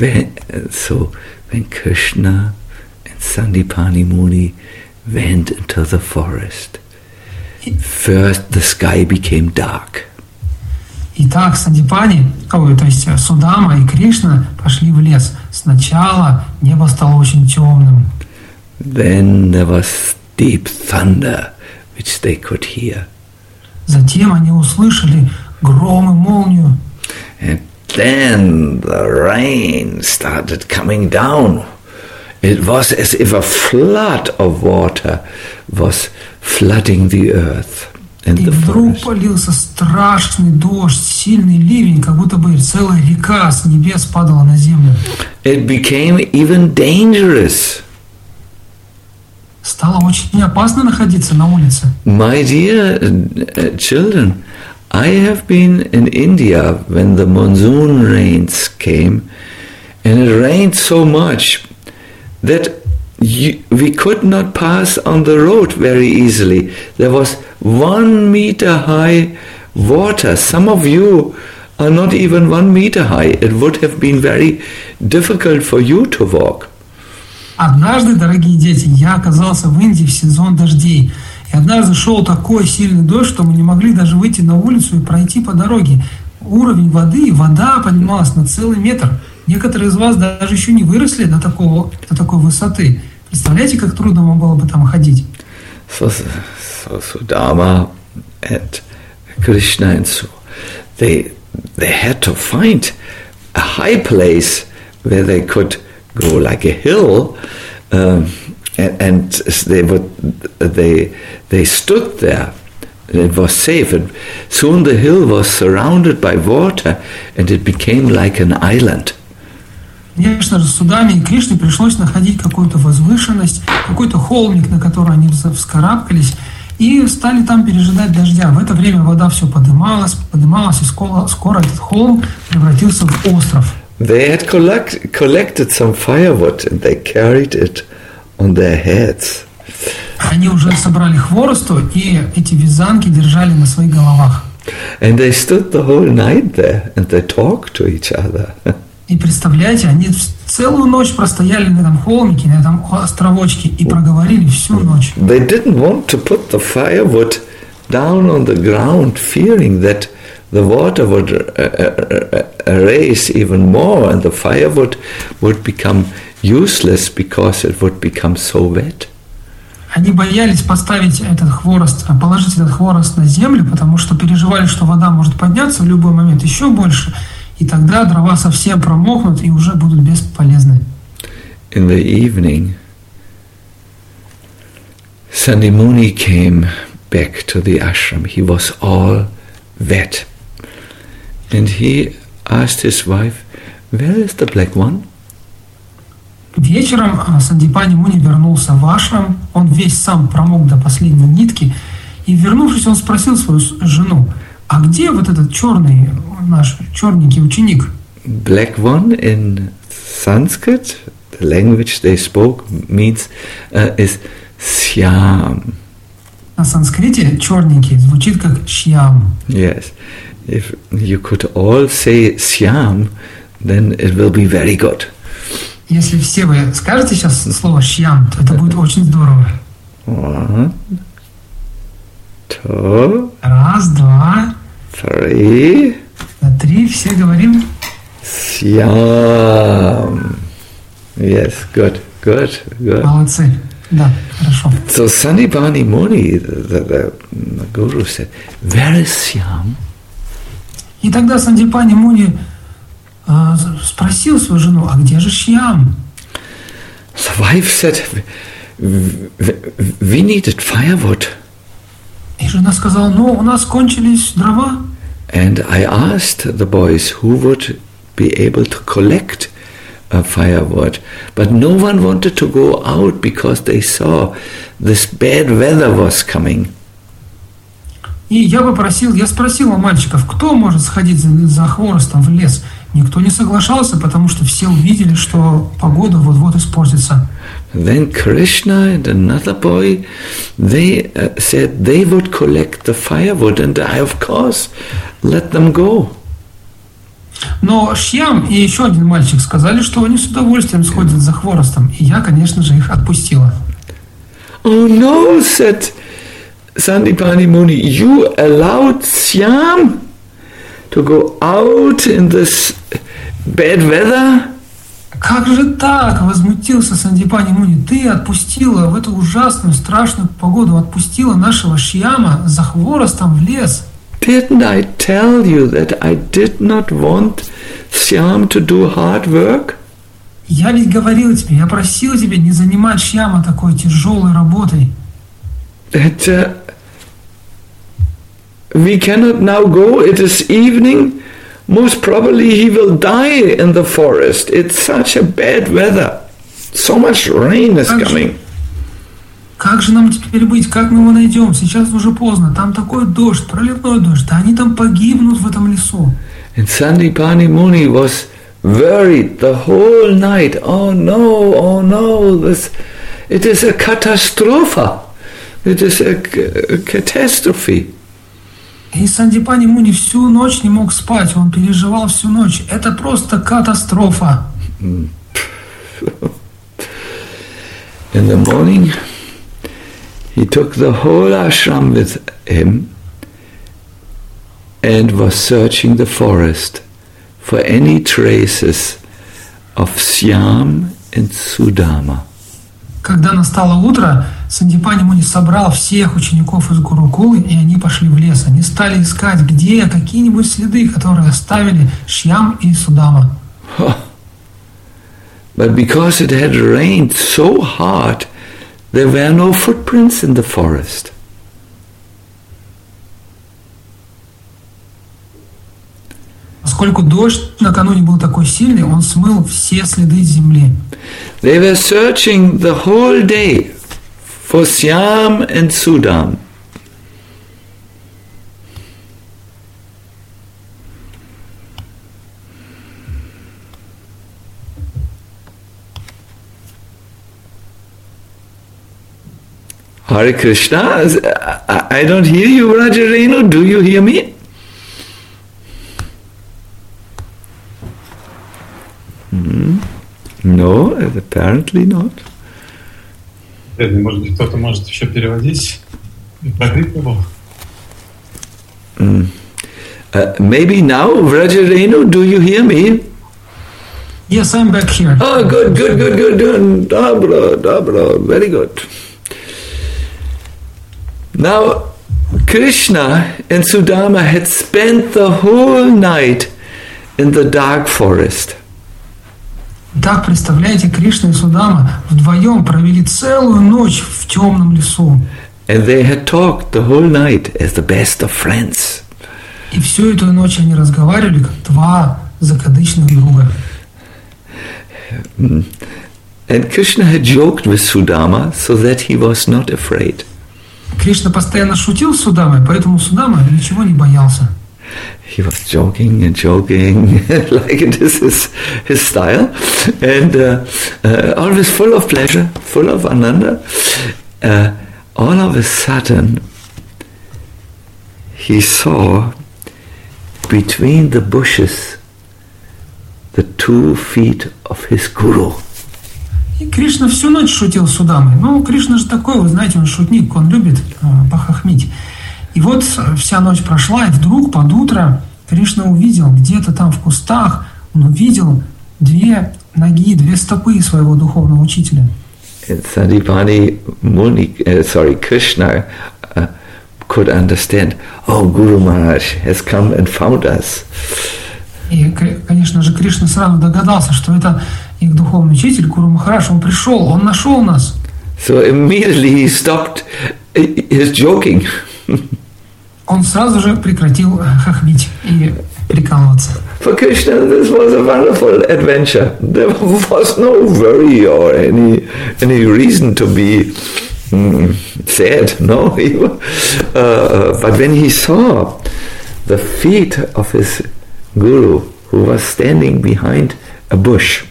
when Krishna and Sandipani Muni went into the forest, first the sky became dark. Итак, то есть Судама и Кришна пошли в лес. Сначала небо стало очень темным. Then there was deep thunder, which they could hear. Затем они услышали гром и молнию. And then the rain started coming down. It was as if a flood of water was flooding the earth and И the вдруг forest. полился страшный дождь, сильный ливень, как будто бы целая река с небес падала на землю. It became even dangerous. Стало очень опасно находиться на улице. My dear children, I have been in India when the monsoon rains came, and it rained so much that we could not pass on the road very easily. There was 1 meter high water. Some of you are not even 1 meter high. It would have been very difficult for you to walk. Однажды, дорогие дети, я оказался в Индии в сезон дождей. И однажды шел такой сильный дождь, что мы не могли даже выйти на улицу и пройти по дороге. Уровень воды, вода поднималась на целый метр. Некоторые из вас даже еще не выросли до такой высоты. Представляете, как трудно вам было бы там ходить? So Sudama and Krishna and so they had to find a high place where they could go like a hill, and they stood there. It was safe, and soon the hill was surrounded by water, and it became like an island. Конечно же, Судаме и Кришне пришлось находить какую-то возвышенность, какой-то холмик, на который они вскарабкались, и стали там пережидать дождя. В это время вода все поднималась, и скоро этот холм превратился в остров. They had collected some firewood and they carried it on their heads. Они уже собрали хворосту, и эти вязанки держали на своих головах. And they stood the whole night there and they talked to each other. И представляете, они целую ночь простояли на этом холмике, на этом островочке и проговорили всю ночь. They didn't want to put the firewood down on the ground, fearing that the water would raise even more and the firewood would become useless because it would become so wet. Они боялись положить этот хворост на землю, потому что переживали, что вода может подняться в любой момент еще больше, и тогда дрова совсем промокнут и уже будут бесполезны. In the evening, Sandimuni came back to the ashram. He was all wet. And he asked his wife, "Where is the black one?" Вечером Сандипани Муни вернулся в ашрам, он весь сам промок до последней нитки, и, вернувшись, он спросил свою жену: а где вот этот наш черненький ученик? Black one in Sanskrit, the language they spoke means is Syam. На санскрите черненький звучит как шьям. Yes. If you could all say Syam, then it will be very good. Если все вы скажете сейчас слово шьям, то это будет очень здорово. 1, 2, Раз, два, 3. три, все говорим. Syam. Yes, good. Молодцы. Да, хорошо. So Sandipani Muni, the guru said, where is Syam? И тогда Сандипани Муни спросил свою жену, а где же Шьям? The wife said, we needed firewood. И жена сказала, ну, у нас кончились дрова. And I asked the boys who would be able to collect firewood. But no one wanted to go out because they saw this bad weather was coming. И я спросил у мальчиков, кто может сходить за хворостом в лес. Никто не соглашался, потому что все увидели, что погода вот-вот испортится. Then Krishna and another boy, they said they would collect the firewood, and I, of course, let them go. Но Шьям и еще один мальчик сказали, что они с удовольствием сходят за хворостом, и я, конечно же, их отпустила. Oh no, said Sandipani Muni, you allowed Syam to go out in this bad weather? Как же так? Возмутился Сандипани Муни. Ты отпустила в эту ужасную, страшную погоду, отпустила нашего Шьяма за хворостом в лес. Didn't I tell you that I did not want Syam to do hard work? Я ведь говорила тебе, я просила тебя не занимать Шьяма такой тяжелой работой. That we cannot now go, it is evening, most probably he will die in the forest. It's such a bad weather. So much rain is coming. Как же нам теперь быть? Как мы его найдем? Сейчас уже поздно. Там такой дождь, проливной дождь. Да они там погибнут в этом лесу. And Sandipani Muni was worried the whole night. Oh no, it is a catastrophe. It is a catastrophe. И Сандипани Муни всю ночь не мог спать. Он переживал всю ночь. Это просто катастрофа. In the morning, he took the whole ashram with him and was searching the forest for any traces of Syam and Sudama. Когда настало утро, Сандипани Муни собрал всех учеников из Гурукулы, и они пошли в лес. Они стали искать, где какие-нибудь следы, которые оставили Шьям и Судама. But because it had rained so hard, there were no footprints in the forest. Поскольку дождь накануне был такой сильный, он смыл все следы земли. They were searching the whole day for Syam and Sudam. Hare Krishna, I don't hear you, Rajarenu. Do you hear me? No, apparently not. Может быть, кто-то может еще переводить и прокрыть его. Maybe now, Rajarenu, do you hear me? Yes, I'm back here. Oh, good. Dabra, very good. Now, Krishna and Sudama had spent the whole night in the dark forest. Так, представляете, Кришна и Судама вдвоем провели целую ночь в темном лесу. And they had talked the whole night as the best of friends. И всю эту ночь они разговаривали как два закадычных друга. And Krishna had joked with Sudama so that he was not afraid. Кришна постоянно шутил с Судамой, поэтому Судама ничего не боялся. he was joking and joking, like it is his style, and always full of pleasure, full of ananda. All of a sudden, he saw between the bushes the 2 feet of his guru. И Кришна всю ночь шутил с Судамой. Ну, Кришна же такой, вы знаете, он шутник, он любит похохмить. И вот вся ночь прошла, и вдруг под утро Кришна увидел где-то там в кустах, он увидел 2 ноги, 2 стопы своего духовного учителя. Sandipani Muni, Krishna could understand, oh, Guru Maharaj has come and found us. И, конечно же, Кришна сразу догадался, что это их духовный учитель, Гуру Махарадж, он пришел, он нашел нас. So immediately he stopped his joking. Он сразу же прекратил хохмить и прикалываться. For Krishna, this was a wonderful adventure. There was no worry or any reason to be sad. No, but when he saw the feet of his guru, who was standing behind a bush,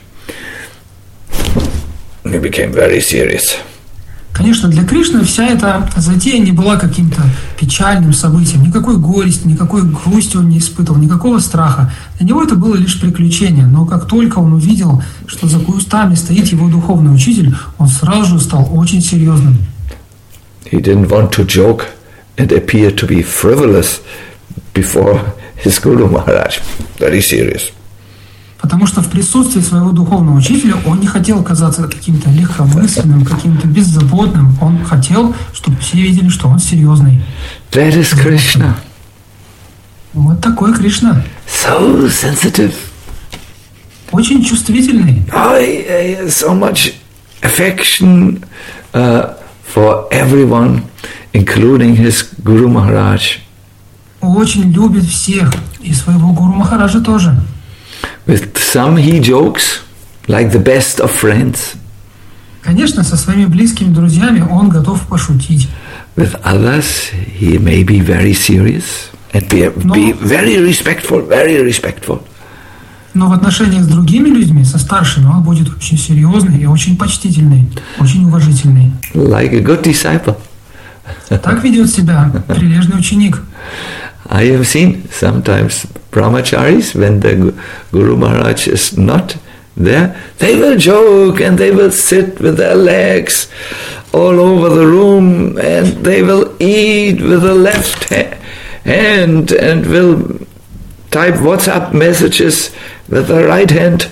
he became very serious. Конечно, для Кришны вся эта затея не была каким-то печальным событием. Никакой горести, никакой грусти он не испытывал, никакого страха. Для него это было лишь приключение. Но как только он увидел, что за кустами стоит его духовный учитель, он сразу же стал очень серьезным. He didn't want to joke and appear to be frivolous before his Guru Maharaj. Very serious. Потому что в присутствии своего духовного учителя он не хотел казаться каким-то легкомысленным, каким-то беззаботным. Он хотел, чтобы все видели, что он серьезный. That is Krishna. Вот такой Кришна. So sensitive. Очень чувствительный. So much affection for everyone, including his Guru Maharaj. Очень любит всех, и своего Гуру Махараджа тоже. With some he jokes, like the best of friends. Конечно, со своими близкими друзьями он готов пошутить. With others he may be very serious and be very respectful, very respectful. Но в отношениях с другими людьми, со старшими, он будет очень серьезный и очень почтительный, очень уважительный. Like a good disciple. Так ведет себя прилежный ученик. I have seen sometimes brahmacharis, when the Guru Maharaj is not there, they will joke and they will sit with their legs all over the room and they will eat with the left hand and will type WhatsApp messages with the right hand.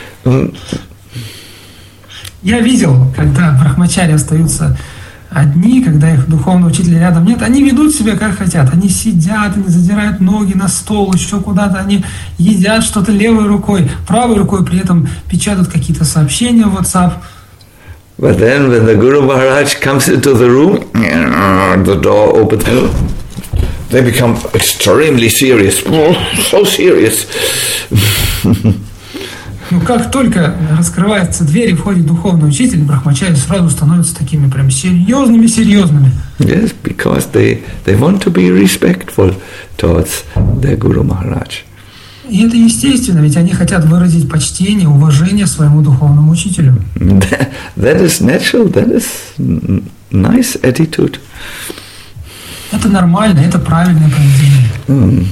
Я видел, когда брахмачари остаются одни, когда их духовного учителя рядом нет, они ведут себя как хотят. Они сидят, они задирают ноги на стол, еще куда-то, они едят что-то левой рукой, правой рукой при этом печатают какие-то сообщения в WhatsApp. But then when the Guru Maharaj comes into the room, the door opens, they become extremely serious, so serious. Ну, как только раскрывается дверь и входит духовный учитель, брахмачари сразу становятся такими прям серьезными. Yes, because they want to be respectful towards their Guru Maharaj. И это естественно, ведь они хотят выразить почтение, уважение своему духовному учителю. That is natural, that is nice attitude. Это нормально, это правильное поведение.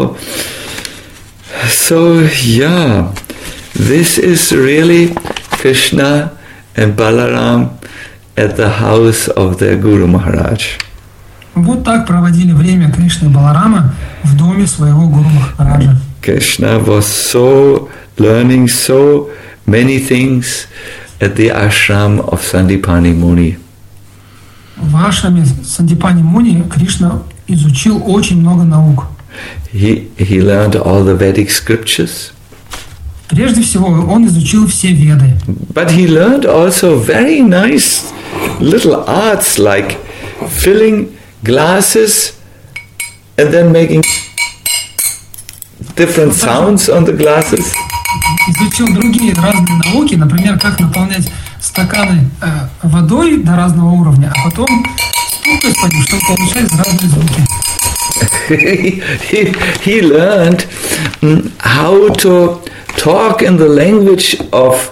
So yeah. This is really Krishna and Balaram at the house of their Guru Maharaj. Вот так проводили время Кришны и Баларама в доме своего Гуру Махараджа. Krishna was learning so many things at the ashram of Sandipani Muni. В ашраме Сандипани Муни Кришна изучил очень много наук. He learned all the Vedic scriptures. Прежде всего, он изучил все Веды. But he learned also very nice little arts like filling glasses and then making different sounds on the glasses. Изучил другие разные науки, например, как наполнять стаканы водой до разного уровня, а потом стукать по ним, чтобы получать разные звуки. he learned how to talk in the language of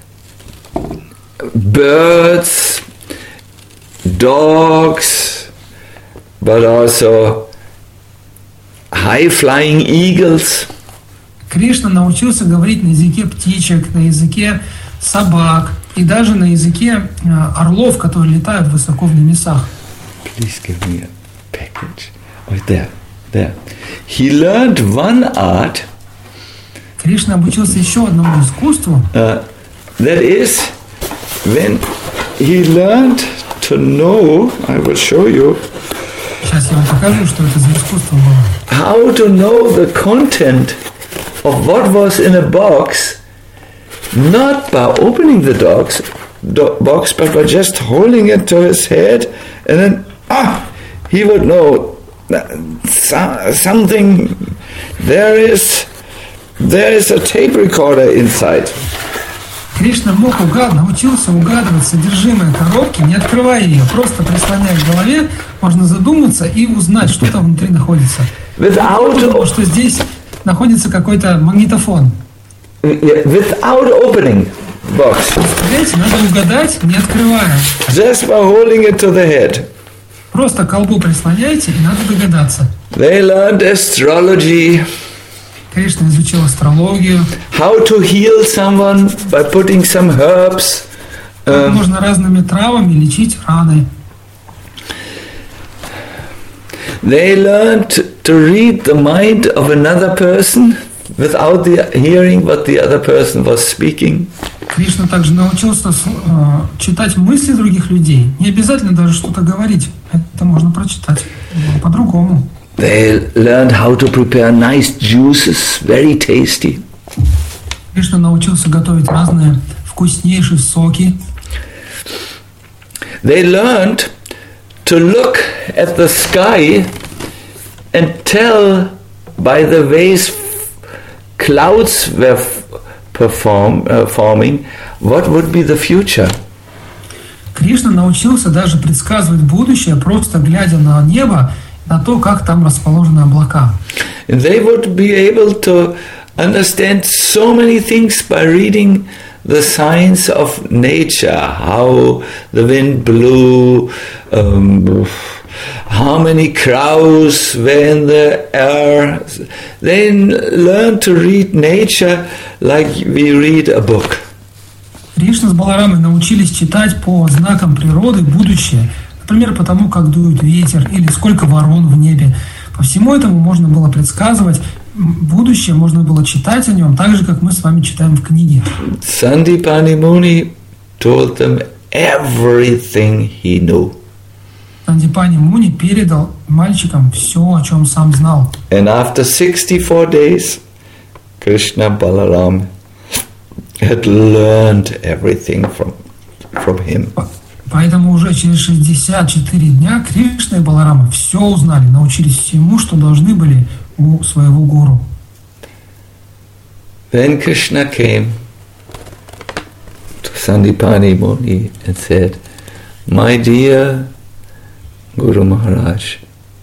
birds, dogs, but also high-flying eagles. Кришна научился говорить на языке птичек, на языке собак и даже на языке орлов, которые летают высоко в небесах. Please give me a package. Oh, there. He learned one art. Кришна обучился еще одному искусству. That is, when he learned to know, I will show you. Сейчас я вам покажу, что это за искусство было. How to know the content of what was in a box, not by opening the box, but by just holding it to his head, and then he would know something. There is a tape recorder inside. Кришна научился угадывать содержимое коробки, не открывая ее, просто прислоняя к голове, можно задуматься и узнать, что там внутри находится. Потому что здесь находится какой-то магнитофон. Without opening box. Представляете, надо угадать, не открывая. Just by holding it to the head. Просто к колбу прислоняйте, и надо догадаться. They learned astrology. Кришна изучил астрологию. How to heal someone by putting some herbs. Можно разными травами лечить раны. They learned to read the mind of another person without hearing what the other person was speaking. Кришна также научился читать мысли других людей. Не обязательно даже что-то говорить. Это можно прочитать по-другому. They learned how to prepare nice juices, very tasty. Кришна научился готовить разные вкуснейшие соки. They learned to look at the sky and tell by the ways clouds were forming what would be the future. Кришна научился даже предсказывать будущее, просто глядя на небо, на то, как там расположены облака. And they would be able to understand so many things by reading the signs of nature, how the wind blew, how many crows were in the air. They learn to read nature like we read a book. Кришна с Баларамой научились читать по знакам природы будущее, например, по тому, как дует ветер или сколько ворон в небе. По всему этому можно было предсказывать будущее, можно было читать о нем, так же, как мы с вами читаем в книге. Sandipani Muni told them everything he knew. Сандипани Муни передал мальчикам все, о чем сам знал. And after 64 days, Krishna Balaram had learned everything from him. Поэтому уже через 64 дня Кришна и Баларама все узнали, научились всему, что должны были у своего гуру. Then Krishna came to Sandipani Muni and said, "My dear Guru Maharaj,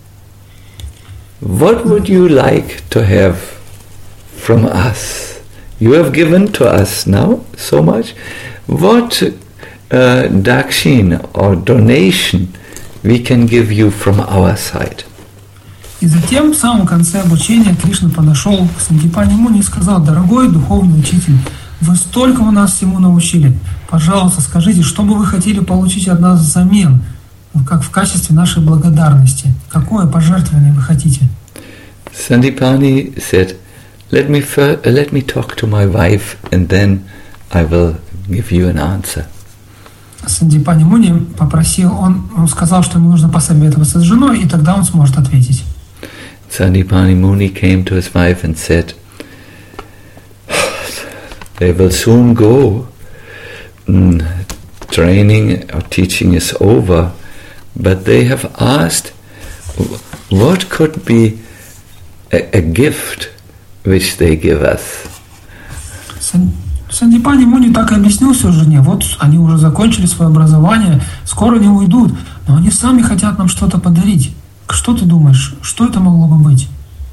what would you like to have from us? You have given to us now so much. What dakshin or donation we can give you from our side?" И затем, в самом конце обучения, Кришна подошел к Сандипани Муни и сказал: «Дорогой духовный учитель, вы столько у нас всему научили. Пожалуйста, скажите, что бы вы хотели получить от нас взамен, как в качестве нашей благодарности? Какое пожертвование вы хотите?» Sandipani said, Let me talk to my wife, and then I will give you an answer. Сандипани Муни попросил, он сказал, что ему нужно посоветоваться с женой, и тогда он сможет ответить. Sandipani Muni came to his wife and said, "They will soon go. Training or teaching is over, but they have asked, what could be a gift which they give us?" Сандипани Муни так и объяснил все жене. Вот они уже закончили свое образование, скоро они уйдут, но они сами хотят нам что-то подарить. Что ты думаешь, что это могло бы быть?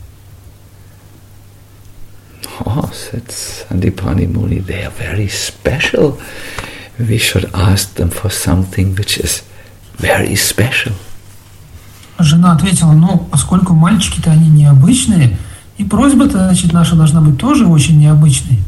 Oh, said Sandipani Muni, they are very special. We should ask them for something which is very special. Жена ответила, поскольку мальчики-то они необычные, и просьба-то, значит, наша должна быть тоже очень необычной.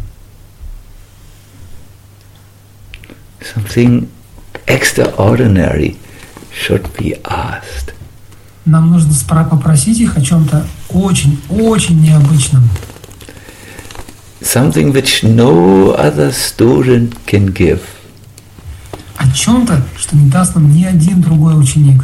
Something extraordinary should be asked. Нам нужно попросить их о чем-то очень-очень необычном. Something which no other student can give. О чем-то, что не даст нам ни один другой ученик.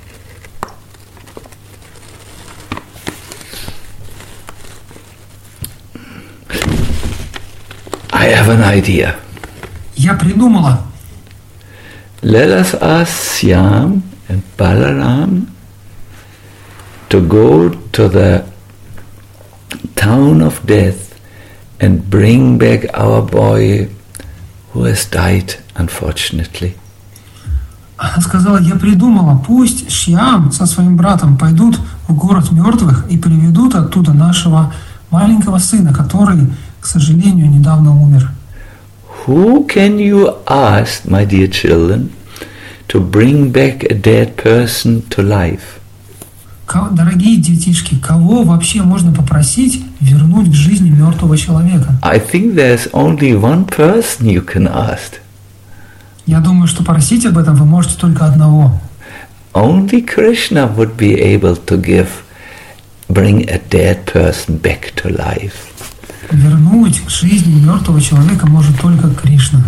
I have an idea. Я придумала. Let us ask Syam and Balaram to go to the town of death and bring back our boy who has died, unfortunately. Она сказала, я придумала, пусть Шьям со своим братом пойдут в город мертвых и приведут оттуда нашего маленького сына, который, к сожалению, недавно умер. Who can you ask, my dear children, to bring back a dead person to life? Дорогие детишки, кого вообще можно попросить вернуть к жизни мертвого человека? I think there's only one person you can ask. Я думаю, что просить об этом вы можете только одного. Only Krishna would be able to bring a dead person back to life. Вернуть к жизни мертвого человека может только Кришна.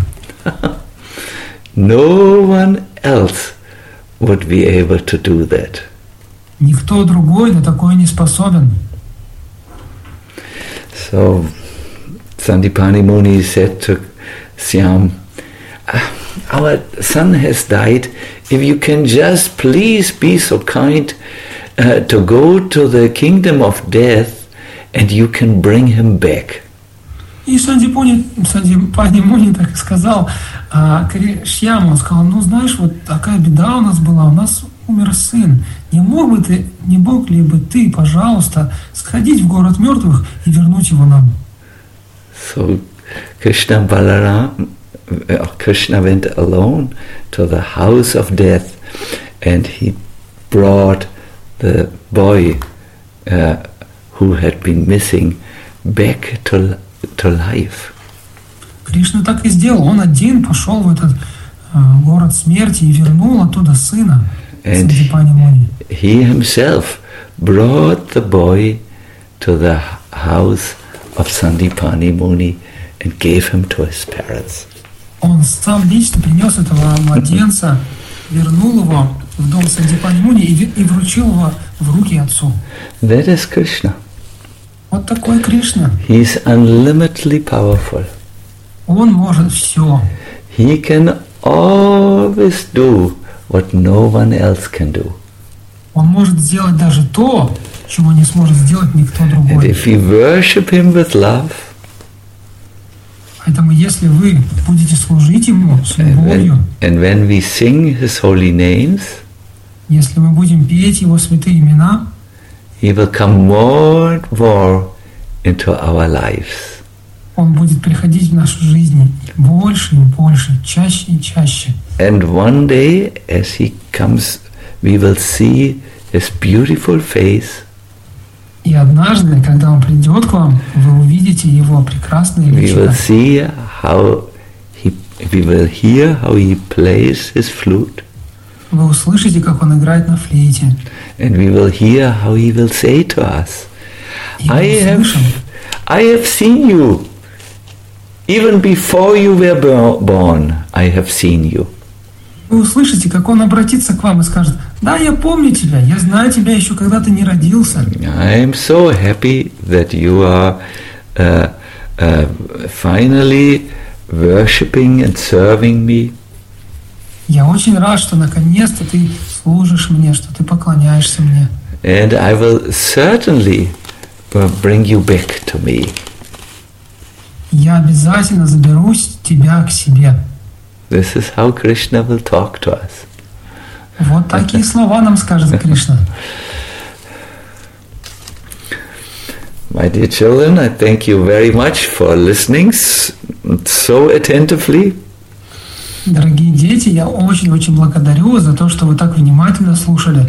No one else would be able to do that. Никто другой на такое не способен. So Sandipani Muni said to Syam, our son has died. If you can just please be so kind to go to the kingdom of death and you can bring him back. И Сандипани Муни так и сказал Шьяму, он сказал, знаешь, вот такая беда у нас была, у нас умер сын. Не мог ли бы ты, пожалуйста, сходить в город мертвых и вернуть его нам? So Krishna went alone to the house of death and he brought the boy who had been missing back to life. Кришна так и сделал. Он один пошел в этот город смерти и вернул оттуда сына. And he himself brought the boy to the house of Sandipani Muni and gave him to his parents. Он сам лично принес этого младенца, вернул его в дом Сандипани Муни и вручил его в руки отцу. That is Krishna. Вот такой Кришна. He is unlimitedly powerful. Он может все. He can always do what no one else can do. Он может сделать даже то, чего не сможет сделать никто другой. And if we worship him with love, поэтому если вы будете служить ему с любовью, and when we sing his holy names, если мы будем петь его святые имена, he will come more and more into our lives. Он будет приходить в нашу жизнь больше и больше, чаще и чаще. And one day, as he comes, we will see his beautiful face. И однажды, когда он придет к вам, вы увидите его прекрасное личико. We will hear how he plays his flute. Вы услышите, как он играет на флейте. And we will hear how he will say to us, I have seen you. Even before you were born, I have seen you. Вы услышите, как он обратится к вам и скажет, да, я помню тебя, я знаю тебя еще, когда ты не родился. I am so happy that you are finally worshipping and serving me. Я очень рад, что наконец-то ты служишь мне, что ты поклоняешься мне. And I will certainly bring you back to me. Я обязательно заберу тебя к себе. This is how Krishna will talk to us. Вот такие слова нам скажет Кришна. My dear children, I thank you very much for listening so attentively. Дорогие дети, я очень-очень благодарю за то, что вы так внимательно слушали.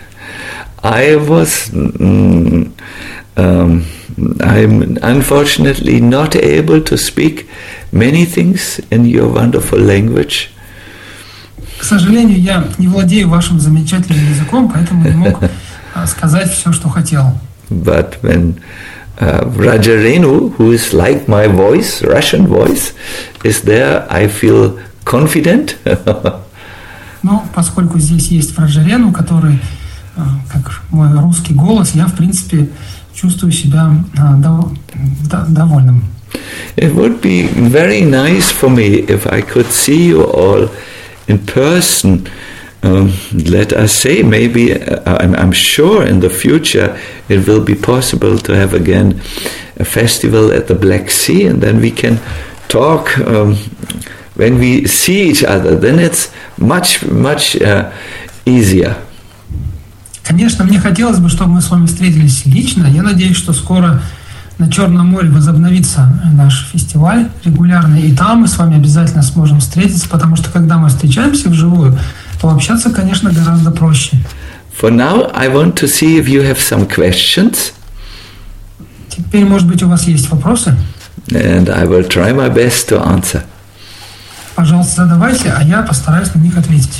I'm unfortunately not able to speak many things in your wonderful language. К сожалению, я не владею вашим замечательным языком, поэтому не мог сказать все, что хотел. But when Raja Renu, who is like my voice, Russian voice, is there, I feel confident. Но поскольку здесь есть Раджа-Рену, который как мой русский голос, я, в принципе, чувствую себя довольным. It would be very nice for me if I could see you all in person. Let us say, maybe, I'm sure in the future it will be possible to have again a festival at the Black Sea, and then we can talk when we see each other. Then it's much easier. Конечно, мне хотелось бы, чтобы мы с вами встретились лично. Я надеюсь, что скоро на Черном море возобновится наш фестиваль регулярно, и там мы с вами обязательно сможем встретиться, потому что когда мы встречаемся вживую, то общаться, конечно, гораздо проще. For now, I want to see if you have some questions. Теперь, может быть, у вас есть вопросы? And I will try my best to answer. Пожалуйста, задавайте, а я постараюсь на них ответить.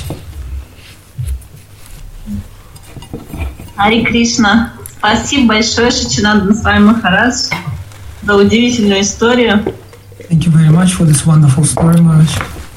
Хари Кришна. Спасибо большое, Шачинандан Свами Махарадж, за удивительную историю. Thank you very much for this wonderful story, Maharaj.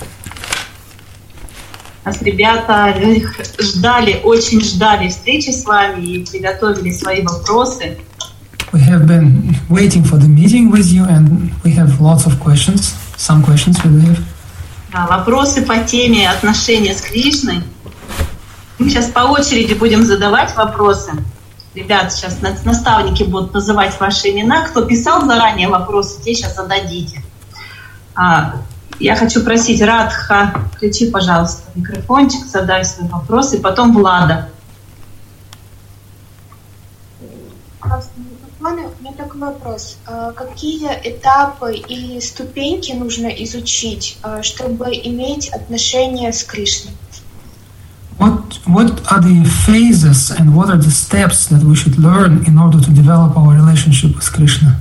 Нас ребята очень ждали встречи с вами и приготовили свои вопросы. We have been waiting for the meeting with you, and we have lots of questions. Some questions we have. Да, вопросы по теме отношения с Кришной. Мы сейчас по очереди будем задавать вопросы. Ребят, сейчас наставники будут называть ваши имена. Кто писал заранее вопросы, те сейчас зададите. Я хочу просить Радха, включи, пожалуйста, микрофончик, задай свой вопрос, и потом Влада. У меня такой вопрос. Какие этапы и ступеньки нужно изучить, чтобы иметь отношения с Кришной? What are the phases and what are the steps that we should learn in order to develop our relationship with Krishna?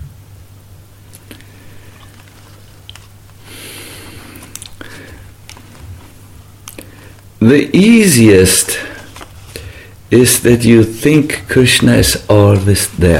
The easiest is that you think Krishna is always there.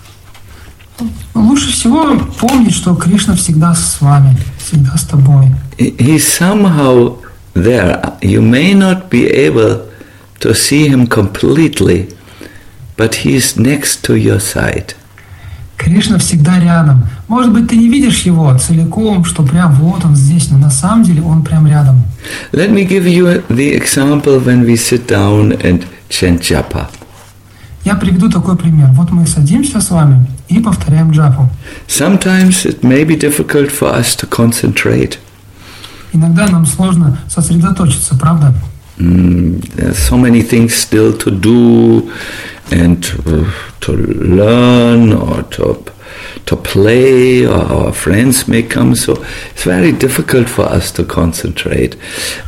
Лучше всего помнить, что Кришна всегда с вами, всегда с тобой. He's somehow there. You may not be able to see him completely, but he's next to your side. Кришна всегда рядом. Может быть, ты не видишь его целиком, что прям вот он здесь, но на самом деле он прям рядом. Let me give you the example when we sit down and chant japa. Я приведу такой пример. Вот мы садимся с вами и повторяем джапу. Sometimes it may be difficult for us to concentrate. Иногда нам сложно сосредоточиться, правда? There's so many things still to do and to learn or to play, or our friends may come, so it's very difficult for us to concentrate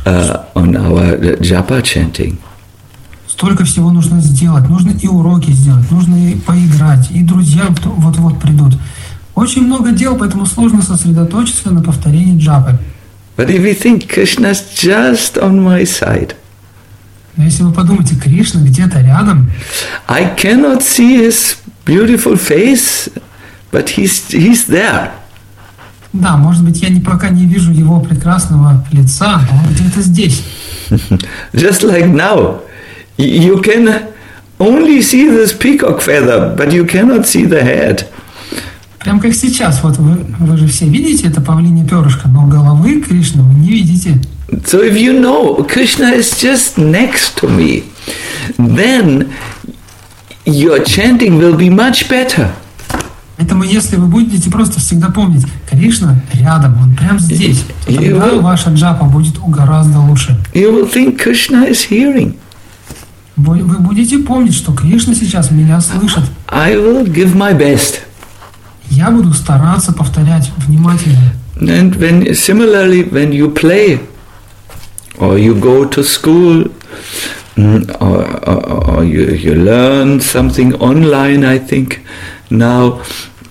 on our japa chanting. Столько всего нужно сделать. Нужно и уроки сделать, нужно и поиграть, и друзья вот-вот придут. Очень много дел, поэтому сложно сосредоточиться на повторении джапы. But if we think Krishna's just on my side, но если вы подумаете, Кришна где-то рядом, I cannot see his beautiful face, but he's there. Да, может быть, я пока не вижу его прекрасного лица, но он где-то здесь. Just like now, you can only see this peacock feather, but you cannot see the head. Прям как сейчас, вот вы же все видите это павлинье перышко, но головы Кришны вы не видите. So if you know Krishna is just next to me, then your chanting will be much better. Поэтому если вы будете просто всегда помнить, Кришна рядом, он прям здесь, тогда ваша джапа будет гораздо лучше. You will think Krishna is hearing. Вы будете помнить, что Кришна сейчас меня слышит. I will give my best. я буду стараться повторять внимательно. And similarly, when you play, or you go to school, or you learn something online, I think, now,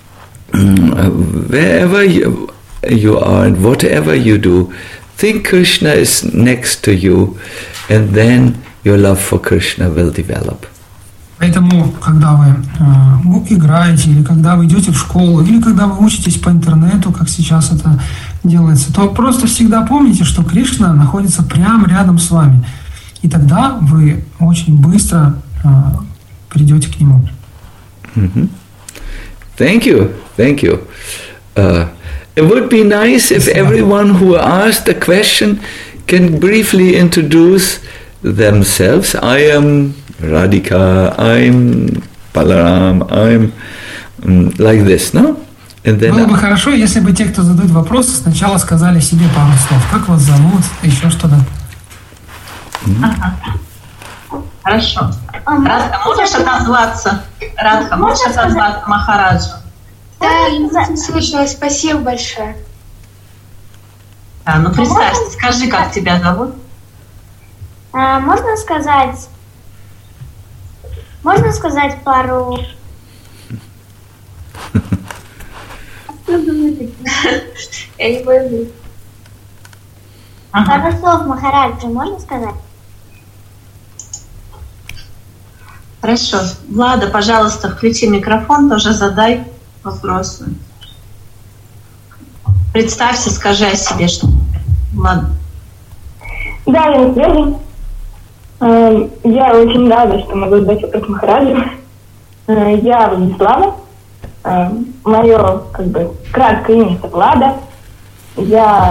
wherever you are and whatever you do, think Krishna is next to you, and then your love for Krishna will develop. Поэтому, когда вы играете, или когда вы идете в школу, или когда вы учитесь по интернету, как сейчас это делается, то просто всегда помните, что Кришна находится прямо рядом с вами. И тогда вы очень быстро придете к Нему. Thank you. It would be nice if everyone who asked a question can briefly introduce themselves. I am Radhika, I'm Balaram, I'm like this, no? And then Было бы хорошо, если бы те, кто задают вопросы, сначала сказали себе пару слов. Как вас зовут, еще что-то. Хорошо. Радха, можешь отозваться? Радха, можешь отозваться Махараджу? Да, я не слышала. Спасибо большое. Ну представься, скажи, как тебя зовут? Можно сказать пару... Я не пойму. Пару слов Махараджа можно сказать? Хорошо. Влада, пожалуйста, включи микрофон, тоже задай вопросы. Представься, скажи о себе, что... Влада. Да, я Света. Я очень рада, что могу задать вопрос Махараджу. Я Владислава. Мое, краткое имя это Влада. Я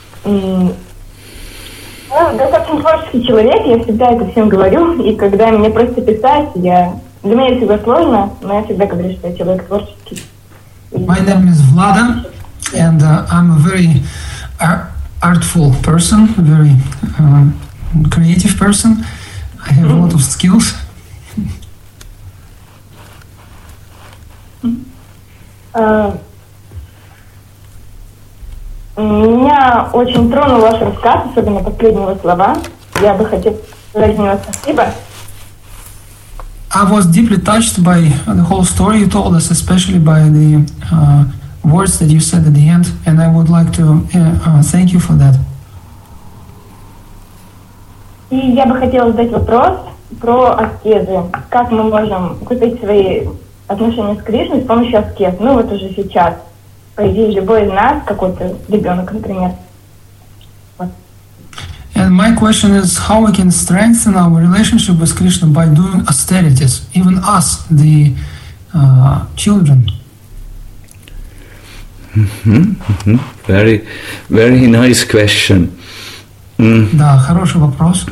достаточно творческий человек, я всегда это всем говорю, и когда мне просто писать, для меня это всегда сложно, но я всегда говорю, что я человек творческий. My name is Vlada, and I'm a very artful person, very creative person. I have a lot of skills. Меня очень тронул ваш рассказ, особенно последние слова. Я бы хотела сказать за него спасибо. I was deeply touched by the whole story you told us, especially by the words that you said at the end, and I would like to thank you for that. И я бы хотела задать вопрос про аскезы. Как мы можем укрепить свои отношения с Кришной с помощью аскез? Ну вот уже сейчас. По идее, любой из нас, какой-то ребенок, например. Вот. And my question is how we can strengthen our relationship with Krishna by doing austerities, even us, the children. Very, very nice question. Да, хороший вопрос.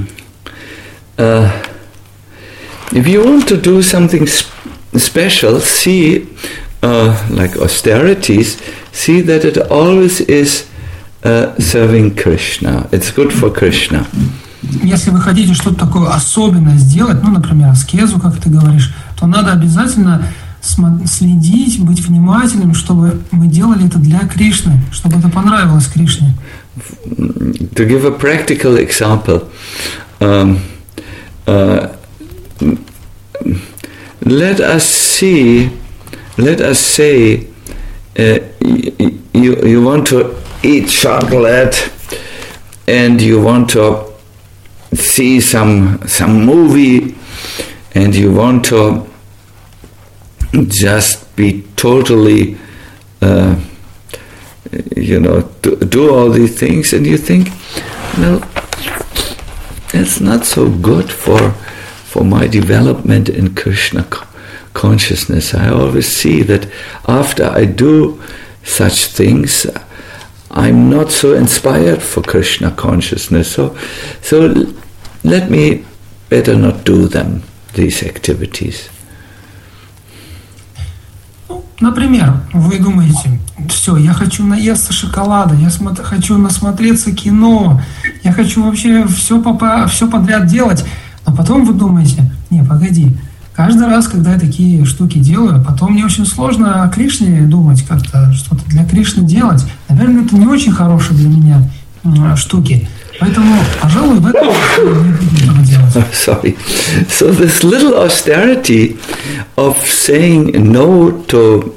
If you want to do something special, see, like austerities, see that it always is serving Krishna. It's good for Krishna. Если вы хотите что-то такое особенное сделать, ну, например, аскезу, как ты говоришь, то надо обязательно следить, быть внимательным, чтобы мы делали это для Кришны, чтобы это понравилось Кришне. To give a practical example, let us say you want to eat chocolate and you want to see some movie and you want to just be totally do all these things, and you think, no, it's not so good for my development in Krishna consciousness. I always see that after I do such things, I'm not so inspired for Krishna consciousness. So let me better not do them, these activities. Например, вы думаете, все, я хочу наесться шоколада, я хочу насмотреться кино, я хочу вообще все подряд делать, а потом вы думаете, не, погоди, каждый раз, когда я такие штуки делаю, потом мне очень сложно о Кришне думать, как-то что-то для Кришны делать. Наверное, это не очень хорошие для меня штуки. Поэтому, пожалуй, в этом не будем этого делать. Sorry. So this little austerity of saying no to,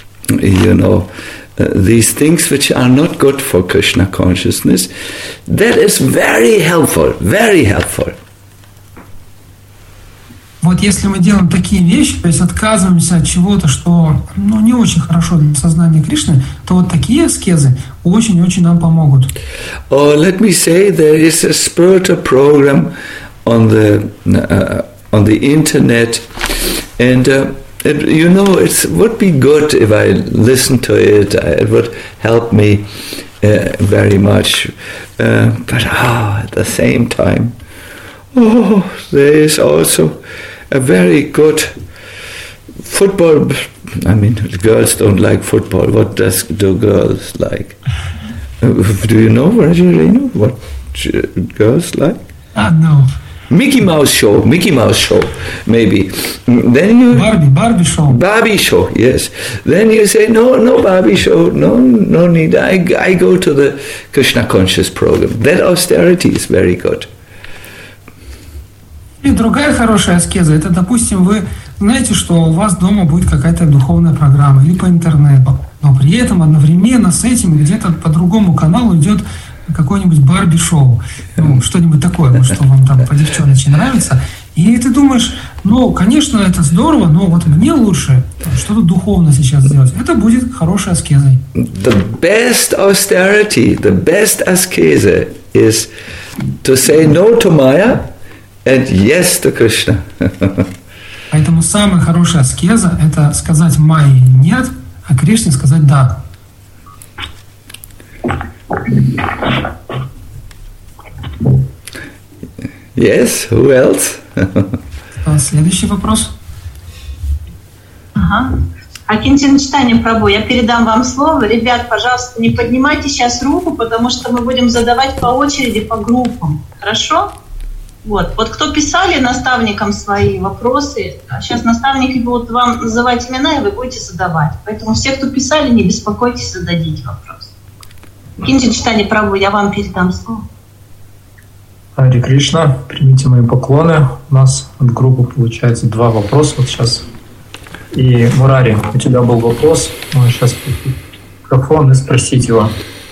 these things which are not good for Krishna consciousness, that is very helpful, very helpful. Вот если мы делаем такие вещи, то есть отказываемся от чего-то, что не очень хорошо для сознания Кришны, то вот такие аскезы очень-очень нам помогут. Or let me say, there is a spiritual program on the internet, and it would be good if I listened to it. It would help me very much. But at the same time, there is also a very good football. I mean, girls don't like football. What do girls like? Do you know, Rajarino, what girls like? No. Mickey Mouse show, maybe. Then you Barbie show. Barbie show, yes. Then you say no Barbie show, no need. I go to the Krishna conscious program. That austerity is very good. И другая хорошая аскеза, это, допустим, вы знаете, что у вас дома будет какая-то духовная программа или по интернету, но при этом одновременно с этим где-то по другому каналу идет какое-нибудь Барби-шоу, что-нибудь такое, что вам там по девчоночи нравится, и ты думаешь, конечно, это здорово, но вот мне лучше что-то духовно сейчас сделать. Это будет хорошей аскезой. The best austerity, the best askeza is to say no to Maya and yes to Krishna. Поэтому самая хорошая аскеза – это сказать Майе нет, а Кришне сказать да. Yes, who else? Следующий вопрос. Акинтин Читания Прабху, я передам вам слово. Ребят, пожалуйста, не поднимайте сейчас руку, потому что мы будем задавать по очереди, по группам. Хорошо? Вот кто писали наставникам свои вопросы, сейчас наставники будут вам называть имена, и вы будете задавать. Поэтому все, кто писали, не беспокойтесь, зададите вопрос. Акинтин Читания Прабху, я вам передам слово. Харе Кришна, примите мои поклоны. У нас от группы получается 2 вопроса вот сейчас. И, Мурари, у тебя был вопрос, сейчас микрофон и спросить его.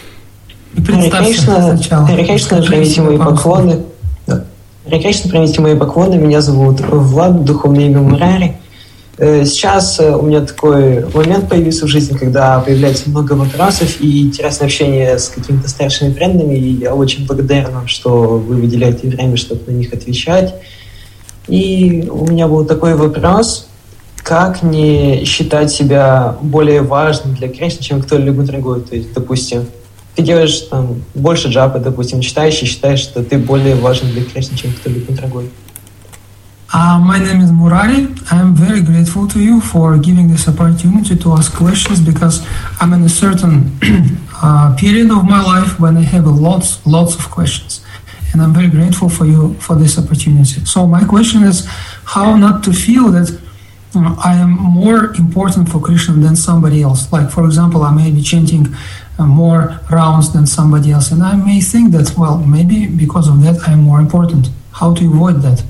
Харе Кришна, примите мои поклоны. Харе Кришна, примите мои поклоны. Меня зовут Влад, духовное имя Мурари. Сейчас у меня такой момент появился в жизни, когда появляется много вопросов и интересное общение с какими-то старшими преданными. И я очень благодарен вам, что вы выделяете время, чтобы на них отвечать. И у меня был такой вопрос: как не считать себя более важным для Кришны, чем кто-либо другой? То есть, допустим, ты делаешь там больше джапы, допустим, читаешь и считаешь, что ты более важен для Кришны, чем кто-либо другой. My name is Murari. I am very grateful to you for giving this opportunity to ask questions, because I'm in a certain period of my life when I have lots of questions. And I'm very grateful for you for this opportunity. So my question is how not to feel that I am more important for Krishna than somebody else. Like, for example, I may be chanting more rounds than somebody else, and I may think that, well, maybe because of that I am more important. How to avoid that?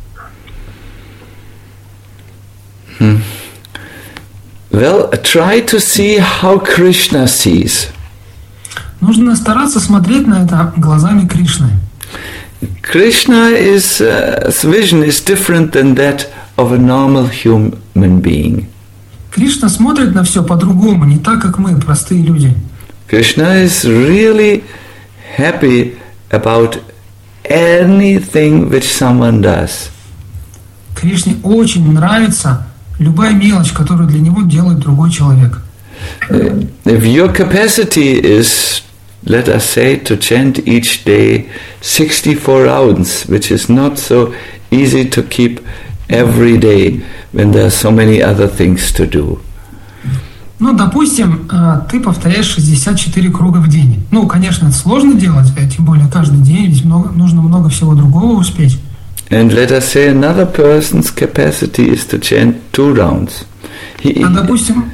Well, try to see how Krishna sees. Нужно стараться смотреть на это глазами Кришны. Krishna's vision is different than that of a normal human being. Кришна смотрит на все по-другому, не так, как мы, простые люди. Krishna is really happy about anything which someone does. Кришне очень нравится любая мелочь, которую для него делает другой человек. If your capacity is, let us say, to chant each day 64 rounds, which is not so easy to keep every day when there are so many other things to do. Допустим, ты повторяешь 64 круга в день. Конечно, это сложно делать, тем более каждый день, ведь нужно много всего другого успеть. And let us say another person's capacity is to chant 2 rounds. Допустим,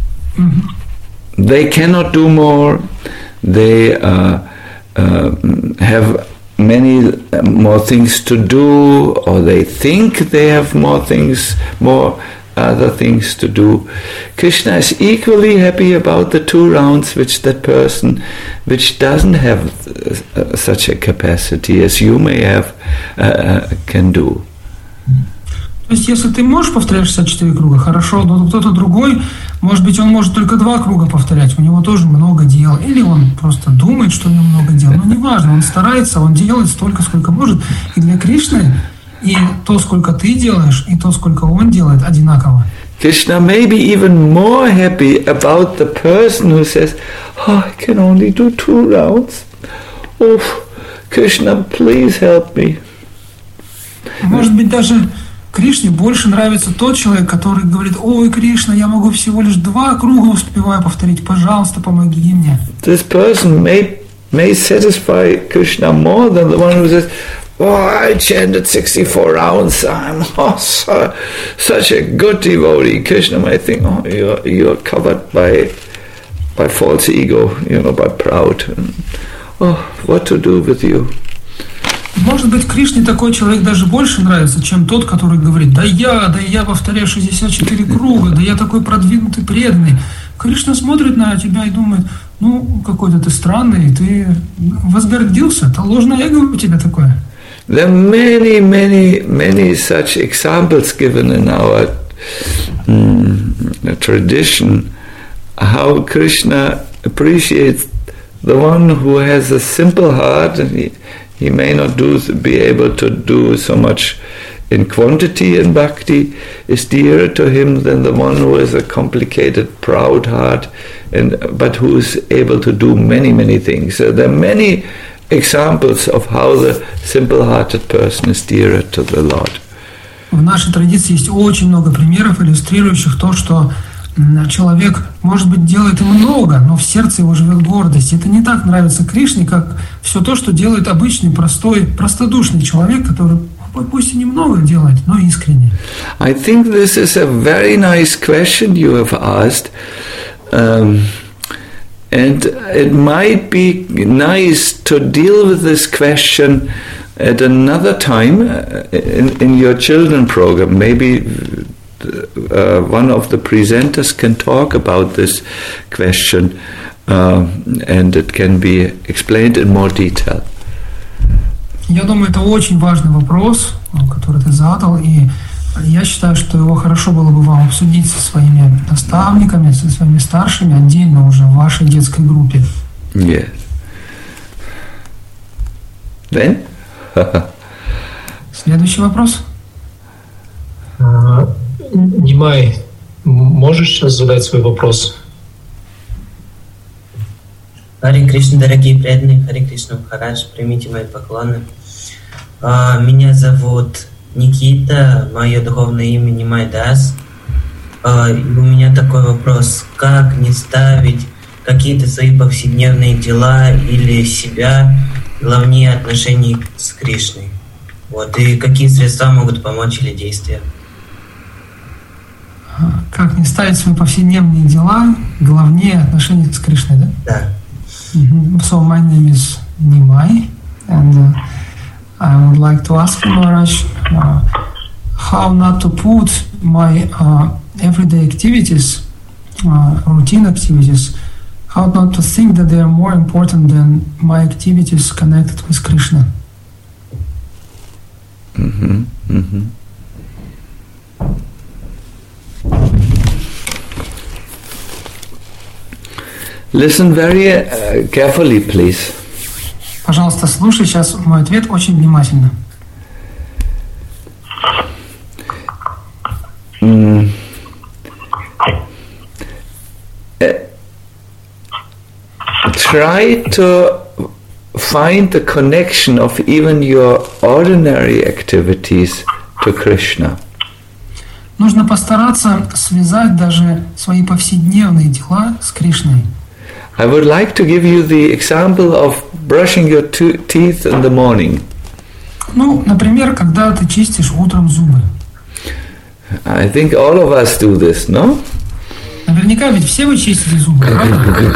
They cannot do more. They have many more things to do, or they think they have more other things to do. Krishna is equally happy about the 2 rounds which that person, which doesn't have such a capacity as you may have, can do. То есть, если ты можешь повторять 64 круга, хорошо, но кто-то другой, может быть, он может только 2 круга повторять, у него тоже много дел, или он просто думает, что у него много дел, но неважно, он старается, он делает столько, сколько может, и для Кришны и то, сколько ты делаешь, и то, сколько он делает, одинаково. Krishna may be even more happy about the person who says, "Oh, I can only do 2 rounds. Oh, Krishna, please help me." Может быть, даже Кришне больше нравится тот человек, который говорит: «Ой, Кришна, я могу всего лишь 2 круга успеваю повторить, пожалуйста, помоги мне». This person may satisfy Krishna more than the one who says, "Oh, I chanted 64 rounds. I'm such a good devotee." Krishna might think, "Oh, you're covered by false ego, by pride. Oh, what to do with you?" Может быть, Кришне такой человек даже больше нравится, чем тот, который говорит: да я повторяю 64 круга, да я такой продвинутый, преданный. Кришна смотрит на тебя и думает: ну, какой-то ты странный, ты возгордился, это ложное эго у тебя такое. There are many, many, many such examples given in our tradition, how Krishna appreciates the one who has a simple heart, and he may not be able to do so much in quantity in bhakti, is dearer to him than the one who has a complicated, proud heart, but who is able to do many, many things. So there are many examples of how the simple-hearted person is dearer to the Lord. В нашей традиции есть очень много примеров, иллюстрирующих то, что человек, может быть, делает и много, но в сердце его живет гордость. Это не так нравится Кришне, как все то, что делает обычный, простой, простодушный человек, который пусть и немного делает, но искренне. I think this is a very nice question you have asked. And it might be nice to deal with this question at another time in your children program. Maybe one of the presenters can talk about this question, and it can be explained in more detail. Я думаю, это очень важный вопрос, который ты задал, и я считаю, что его хорошо было бы вам обсудить со своими наставниками, со своими старшими, отдельно уже в вашей детской группе. Yes. Then? Следующий вопрос. Нимай, можешь сейчас задать свой вопрос? Харе Кришна, дорогие преданные, Харе Кришна Махарадж, примите мои поклоны. Меня зовут Никита, мое духовное имя Нимай Дас. У меня такой вопрос: как не ставить какие-то свои повседневные дела или себя главнее отношений с Кришной? И какие средства могут помочь или действия? Как не ставить свои повседневные дела главнее отношений с Кришной, да? Да. So my name is Nimai, and I would like to ask Maharaj how not to put my everyday activities, routine activities, how not to think that they are more important than my activities connected with Krishna. Mm-hmm. Mm-hmm. Listen very carefully, please. Пожалуйста, слушай сейчас мой ответ очень внимательно. Try to find the connection of even your ordinary activities to Krishna. Нужно постараться связать даже свои повседневные дела с Кришной. I would like to give you the example of brushing your teeth in the morning. Ну, например, когда ты чистишь утром зубы. I think all of us do this, no? Наверняка ведь все вы чистите зубы, правда?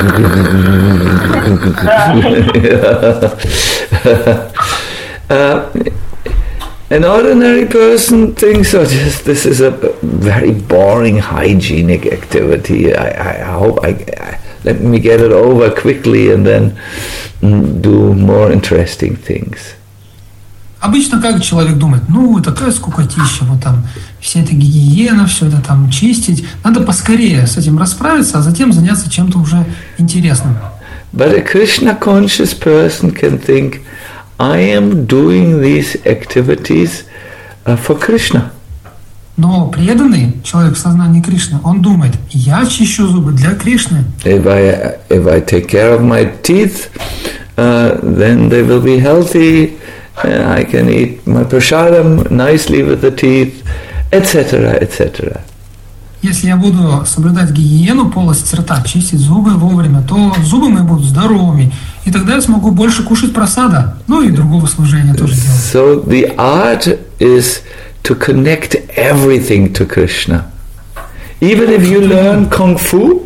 An ordinary person thinks, oh, this is a very boring hygienic activity. I hope let me get it over quickly and then do more interesting things. Обычно как человек думает, ну, такая скукотища, вот там, вся эта гигиена, все это там чистить. Надо поскорее с этим расправиться, а затем заняться чем-то уже интересным. But a Krishna conscious person can think, I am doing these activities for Krishna. Но преданный человек в сознании Кришны, он думает, я чищу зубы для Кришны. If I take care of my teeth, then they will be healthy. I can eat my prasadam nicely with the teeth, etc., etc. Если я буду соблюдать гигиену полости рта, чистить зубы вовремя, то зубы мои будут здоровыми, и тогда я смогу больше кушать прасада, ну и другого служения тоже делать. So the art is to connect everything to Krishna. Even if you learn Kung Fu,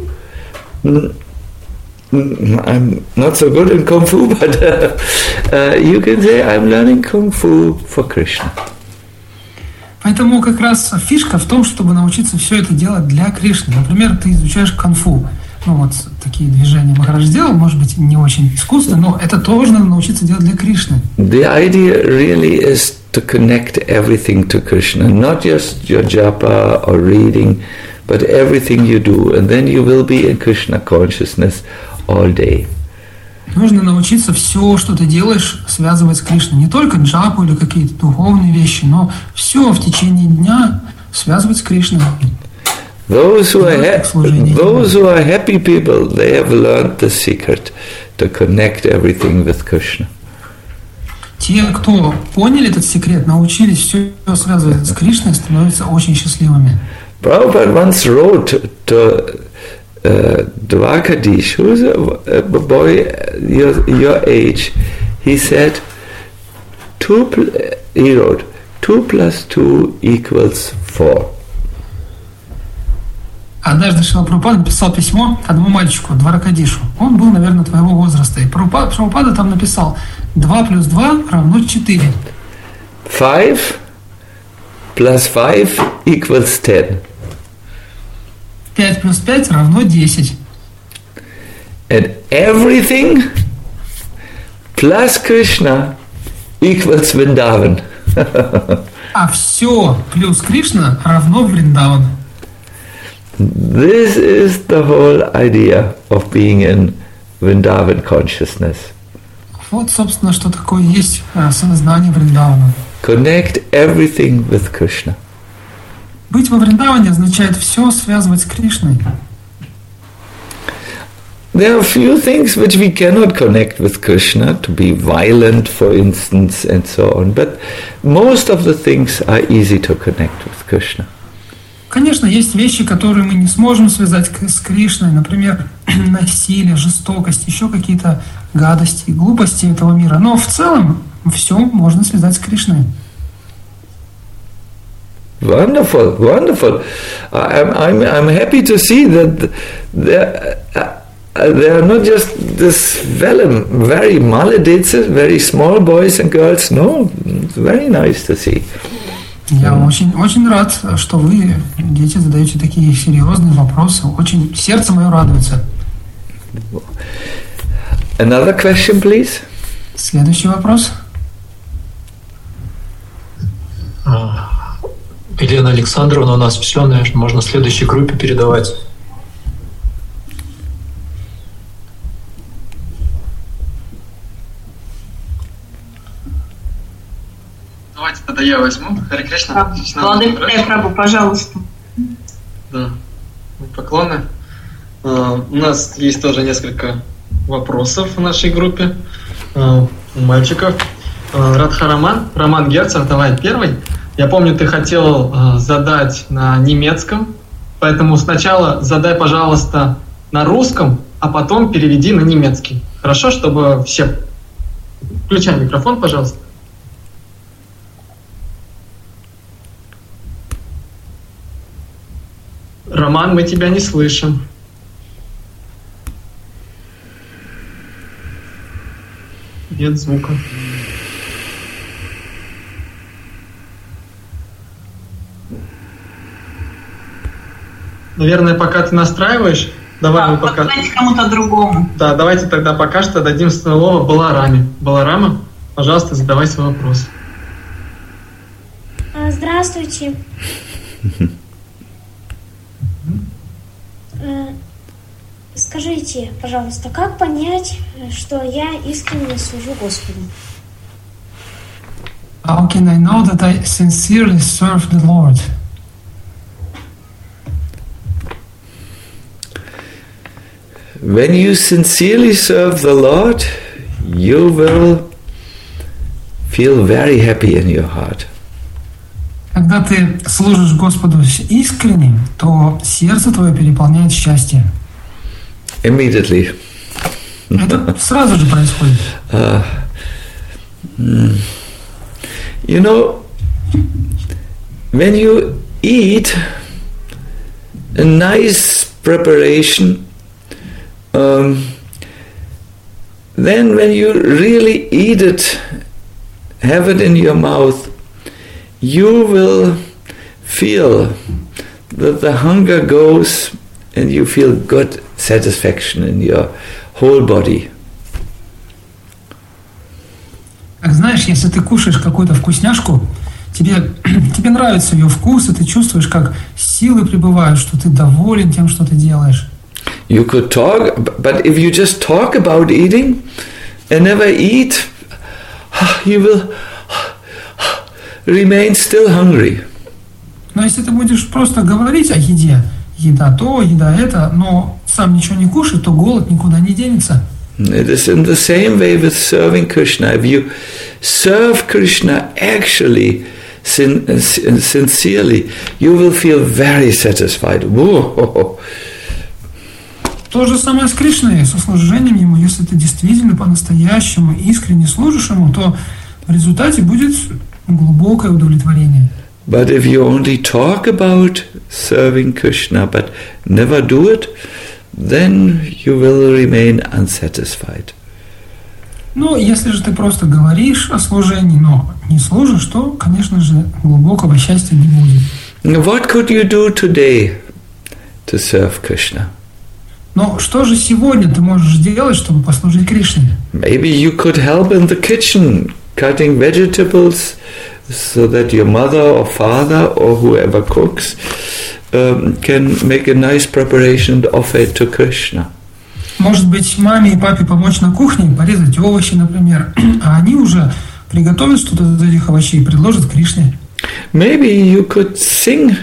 I'm not so good in Kung Fu, but you can say I'm learning Kung Fu for Krishna. Поэтому как раз фишка в том, чтобы научиться все это делать для Кришны. Например, ты изучаешь кунг-фу. Ну вот такие движения Махарадж сделал, может быть, не очень искусно, но это тоже надо научиться делать для Кришны. The idea really is to connect everything to Krishna, not just your japa or reading, but everything you do, and then you will be in Krishna consciousness all day. Нужно научиться все, что ты делаешь, связывать с Кришной. Не только джапу или какие-то духовные вещи, но все в течение дня связывать с Кришной. Those who are happy people, they have learned the secret to connect everything with Krishna. Те, кто поняли этот секрет, научились все связывать с Кришной, становятся очень счастливыми. Prabhupada once wrote to Dwarkadish, who's a boy your age, he said, 2 plus 2 equals 4. Однажды Шрила Прабхупада написал письмо одному мальчику, Дваракадишу. Он был, наверное, твоего возраста. И Прабхупада там написал, 2 плюс 2 равно 4. 5 plus 5 equals 10. 5 плюс 5 равно 10. And everything plus Krishna equals Vrindavan. А все плюс Кришна равно Вриндаван. This is the whole idea of being in Vrindavan consciousness. Вот, собственно, что такое есть сознание Вриндавана. Connect everything with Krishna. Быть во Вриндаване означает все связывать с Кришной. There are a few things which we cannot connect with Krishna, to be violent, for instance, and so on. But most of the things are easy to connect with Krishna. Конечно, есть вещи, которые мы не сможем связать с Кришной, например, насилие, жестокость, еще какие-то гадости и глупости этого мира. Но в целом все можно связать с Кришной. Wonderful, wonderful. I'm happy to see that there are not just this very maledices, very small boys and girls. No, it's very nice to see. Я очень рад, что вы, дети, задаете такие серьезные вопросы. Очень сердце мое радуется. Another question, please. Следующий вопрос. Елена Александровна у нас все, наверное, можно следующей группе передавать. Давайте тогда я возьму. Харе Кришна. Владыка Прабhu, пожалуйста. Да. Поклоны. У нас есть тоже несколько вопросов в нашей группе у мальчиков. Радхараман, Роман Герцев, давай первый. Я помню, ты хотел задать на немецком, поэтому сначала задай, пожалуйста, на русском, а потом переведи на немецкий. Хорошо, чтобы все... Включай микрофон, пожалуйста. Роман, мы тебя не слышим. Нет звука. Наверное, пока ты настраиваешь, давай мы пока... Давайте кому-то другому. Да, давайте тогда пока что дадим слово Балараме. Баларама, пожалуйста, задавай свой вопрос. Здравствуйте. Скажите, пожалуйста, как понять, что я искренне служу Господу? How can I know that I sincerely serve the Lord? When you sincerely serve the Lord, you will feel very happy in your heart. Когда ты служишь Господу искренне, то сердце твое переполняет счастье. Immediately. Это сразу же происходит. You know, when you eat a nice preparation, then when you really eat it, have it in your mouth, you will feel that the hunger goes and you feel good satisfaction in your whole body. Как знаешь, если ты кушаешь какую-то вкусняшку, тебе нравится ее вкус, и ты чувствуешь, как силы прибывают, что ты доволен тем, что ты делаешь. You could talk, but if you just talk about eating and never eat, you will remain still hungry. Но если ты будешь просто говорить о еде, еда то, еда это, но сам ничего не кушать, то голод никуда не денется. It is in the same way with serving Krishna. If you serve Krishna actually, sincerely, you will feel very satisfied. Whoa. То же самое с Кришной, со служением Ему. Если ты действительно по-настоящему искренне служишь Ему, то в результате будет глубокое удовлетворение. But if you only talk about serving Krishna but never do it, then you will remain unsatisfied. Но если же ты просто говоришь о служении, но не служишь, то, конечно же, глубокого счастья не будет. What could you do today to serve Krishna? Но что же сегодня ты можешь сделать, чтобы послужить Кришне? Maybe you could help in the kitchen, cutting vegetables, so that your mother or father or whoever cooks can make a nice preparation and offer it to Krishna. Может быть, маме и папе помочь на кухне, порезать овощи, например, а они уже приготовят что-то из этих овощей и предложат Кришне. Maybe you could sing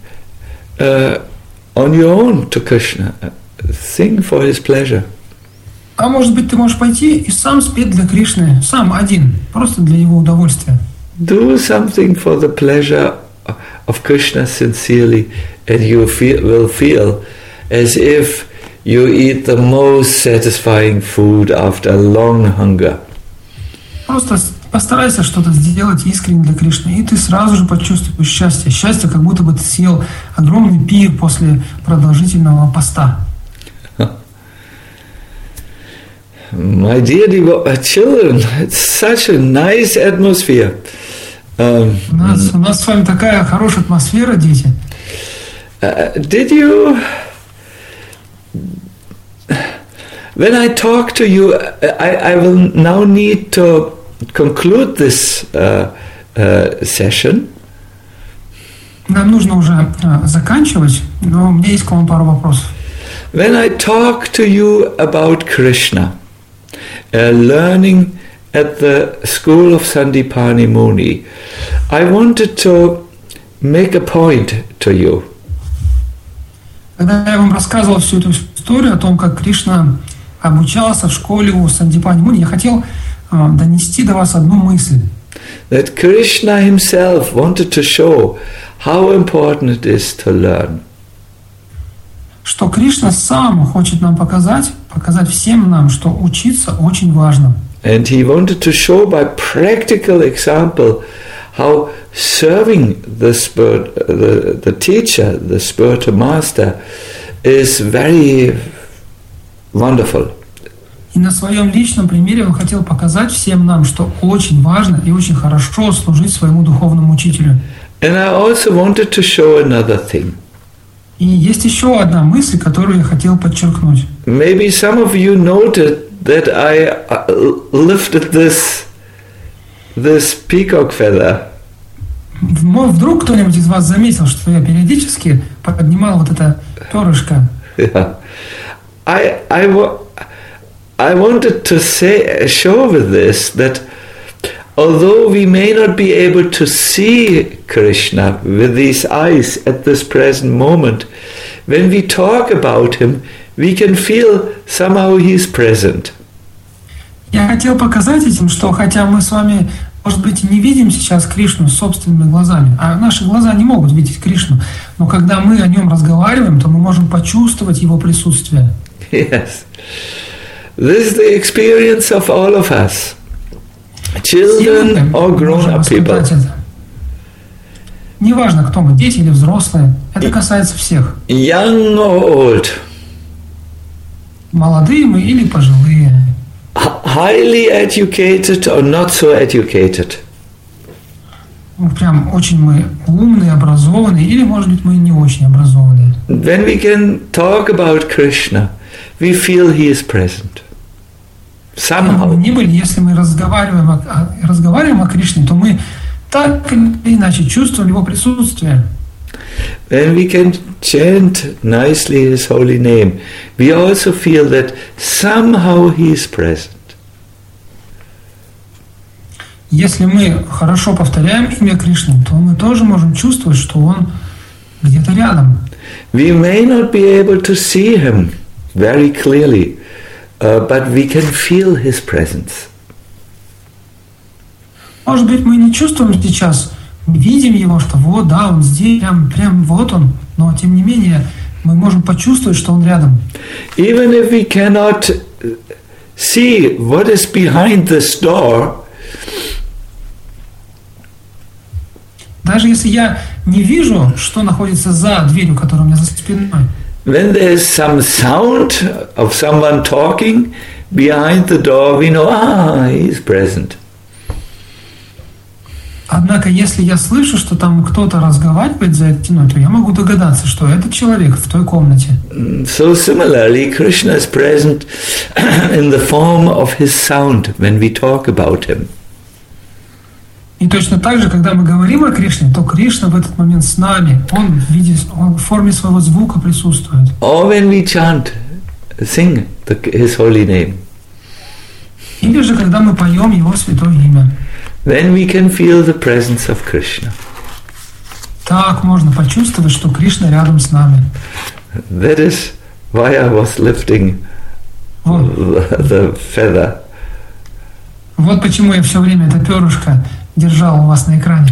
on your own to Krishna, sing for his pleasure. А может быть, ты можешь пойти и сам спеть для Кришны, сам один, просто для его удовольствия. Do something for the pleasure of Krishna sincerely, and you will feel as if you eat the most satisfying food after a long hunger. Просто постарайся что-то сделать искренне для Кришны, и ты сразу же почувствуешь счастье. Счастье, как будто бы ты съел огромный пир после продолжительного поста. My dear children, it's such a nice atmosphere. У нас с вами такая хорошая атмосфера, дети. Did you, when I talk to you, I will now need to conclude this session. Нам нужно уже заканчивать, но у меня есть к вам пару вопросов. When I talk to you about Krishna, learning at the school of Sandipani Muni, I wanted to make a point to you. Когда я вам рассказывал всю эту историю о том, как Кришна обучался в школе у Сандипани Муни, я хотел донести до вас одну мысль. That Krishna himself wanted to show how important it is to learn. Что Кришна сам хочет нам показать всем нам, что учиться очень важно. And he wanted to show by practical example how serving the spirit, the teacher, the spiritual master, is very wonderful. И на своем личном примере он хотел показать всем нам, что очень важно и очень хорошо служить своему духовному учителю. And I also wanted to show another thing. И есть еще одна мысль, которую я хотел подчеркнуть. Maybe some of you noted that I lifted this peacock feather. Вдруг кто-нибудь из вас заметил, что я периодически поднимал вот это перышко. Yeah. I wanted to show with this that although we may not be able to see Krishna with these eyes at this present moment, when we talk about him, we can feel somehow he's present. Я хотел показать этим, что хотя мы с вами, может быть, не видим сейчас Кришну собственными глазами, а наши глаза не могут видеть Кришну, но когда мы о нем разговариваем, то мы можем почувствовать его присутствие. Yes. This is the experience of all of us. Children or grown-up people. Неважно, кто мы, дети или взрослые, это касается всех. Young or old. Молодые мы или пожилые. Highly educated or not so educated. Прям очень мы умные, образованные, или, может быть, мы не очень образованные. When we can talk about Krishna, we feel he is present. Somehow. Ни были, если мы разговариваем о Кришне, то мы так или иначе чувствуем его присутствие. When we can chant nicely his holy name, we also feel that somehow he is present. Если мы хорошо повторяем имя Кришны, то мы тоже можем чувствовать, что он где-то рядом. We may not be able to see him very clearly, but we can feel his presence. Может быть, мы не чувствуем сейчас, видим его, что вот, да, он здесь, прям вот он, но тем не менее мы можем почувствовать, что он рядом. Even if we cannot see what is behind this door, даже если я не вижу, что находится за дверью, которая у меня за спиной. When there is some sound of someone talking behind the door, we know, he is present. Однако, если я слышу, что там кто-то разговаривает за этой стеной, то я могу догадаться, что этот человек в той комнате. So similarly, Krishna is present in the form of his sound when we talk about him. И точно так же, когда мы говорим о Кришне, то Кришна в этот момент с нами, он в форме своего звука присутствует. Or when we chant, sing his holy name. Или же, когда мы поем его святое имя. Then we can feel the presence of Krishna. Так можно почувствовать, что Кришна рядом с нами. That is why I was lifting the feather. Вот почему я все время это перышко держал у вас на экране.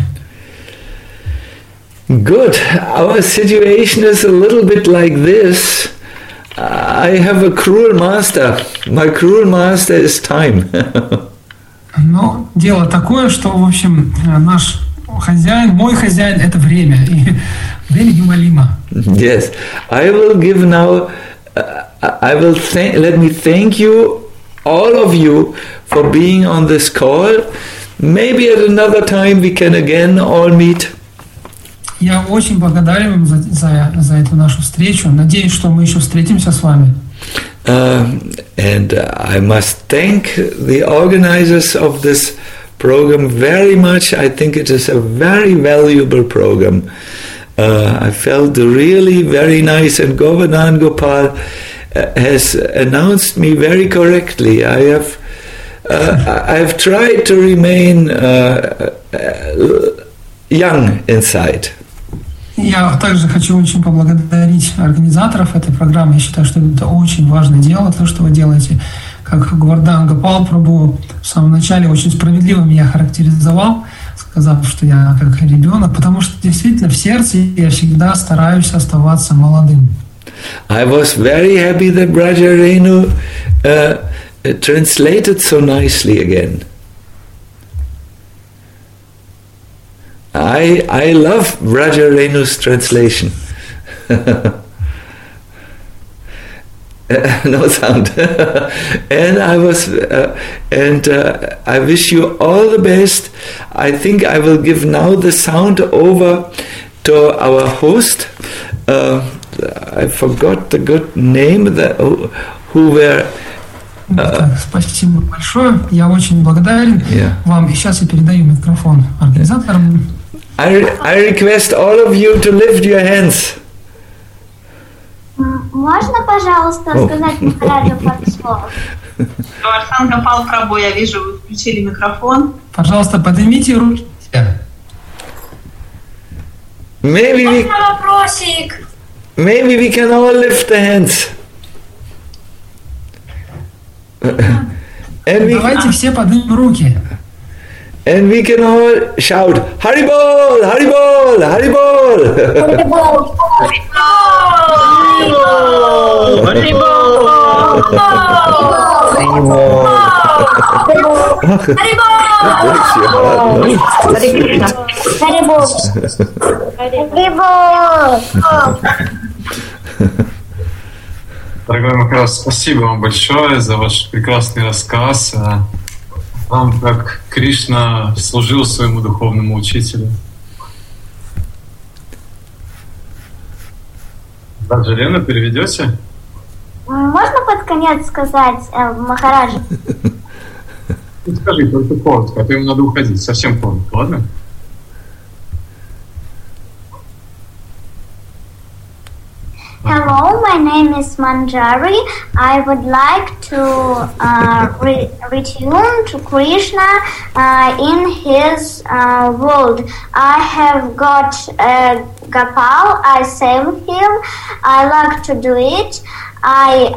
Good. Our situation is a little bit like this. I have a cruel master. My cruel master is time. Но дело такое, что, в общем, наш хозяин, мой хозяин, это время. И время неумолимо. Yes. I will give now, let me thank you, all of you, for being on this call. Maybe at another time we can again all meet. Я очень благодарен вам за эту нашу встречу. Надеюсь, что мы еще встретимся с вами. And I must thank the organizers of this program very much. I think it is a very valuable program. I felt really very nice, and Govardhan Gopal has announced me very correctly. I have tried to remain young inside. Я также хочу очень поблагодарить организаторов этой программы. Я считаю, что это очень важное дело, то, что вы делаете. Как Govardhan Gopal Prabhu в самом начале очень справедливо меня характеризовал, сказав, что я как ребенок, потому что действительно в сердце я всегда стараюсь оставаться молодым. I was very happy that Braja Renu translated so nicely again. I love Raja Renu's translation. No sound. And I wish you all the best. I think I will give now the sound over to our host. I forgot the good name who were. Спасибо большое. Я очень благодарен вам. И сейчас я передаю микрофон организаторам. I request all of you to lift your hands. Можно, пожалуйста, сказать Махараджу пару слов? Арсан Гопал Прабу, я вижу, вы включили микрофон. Пожалуйста, поднимите руки. Maybe we can all lift the hands. Давайте все поднимем руки. And we can all shout, Haribol, Haribol, Haribol. Haribol. Дорогой Махарадж, спасибо вам большое за ваш прекрасный рассказ. Вам, как Кришна служил своему духовному учителю. Раджа, переведете? Можно под конец сказать Махараджу? Скажи только коротко, а то ему надо уходить. Совсем коротко, ладно? Hello, my name is Manjari. I would like to return to Krishna in his world. I have got Gopal. I save him. I like to do it. I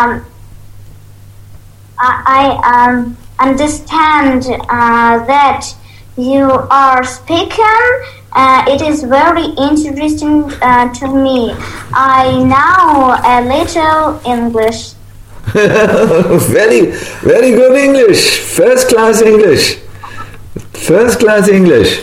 understand that you are speaking. It is very interesting to me. I know a little English. Very, very good English. First class English. First class English.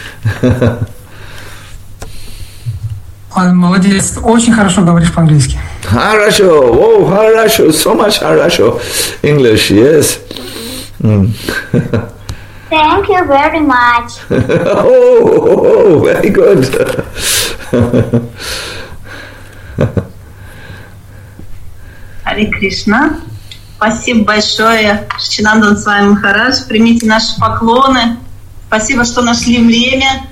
Молодец, очень хорошо говоришь по-английски. Хорошо, oh, хорошо, so much хорошо. English, yes. Thank you very much. Oh, very good. Харе Кришна. Спасибо большое, Шачинандан Свами Махарадж. Примите наши поклоны. Спасибо, что нашли время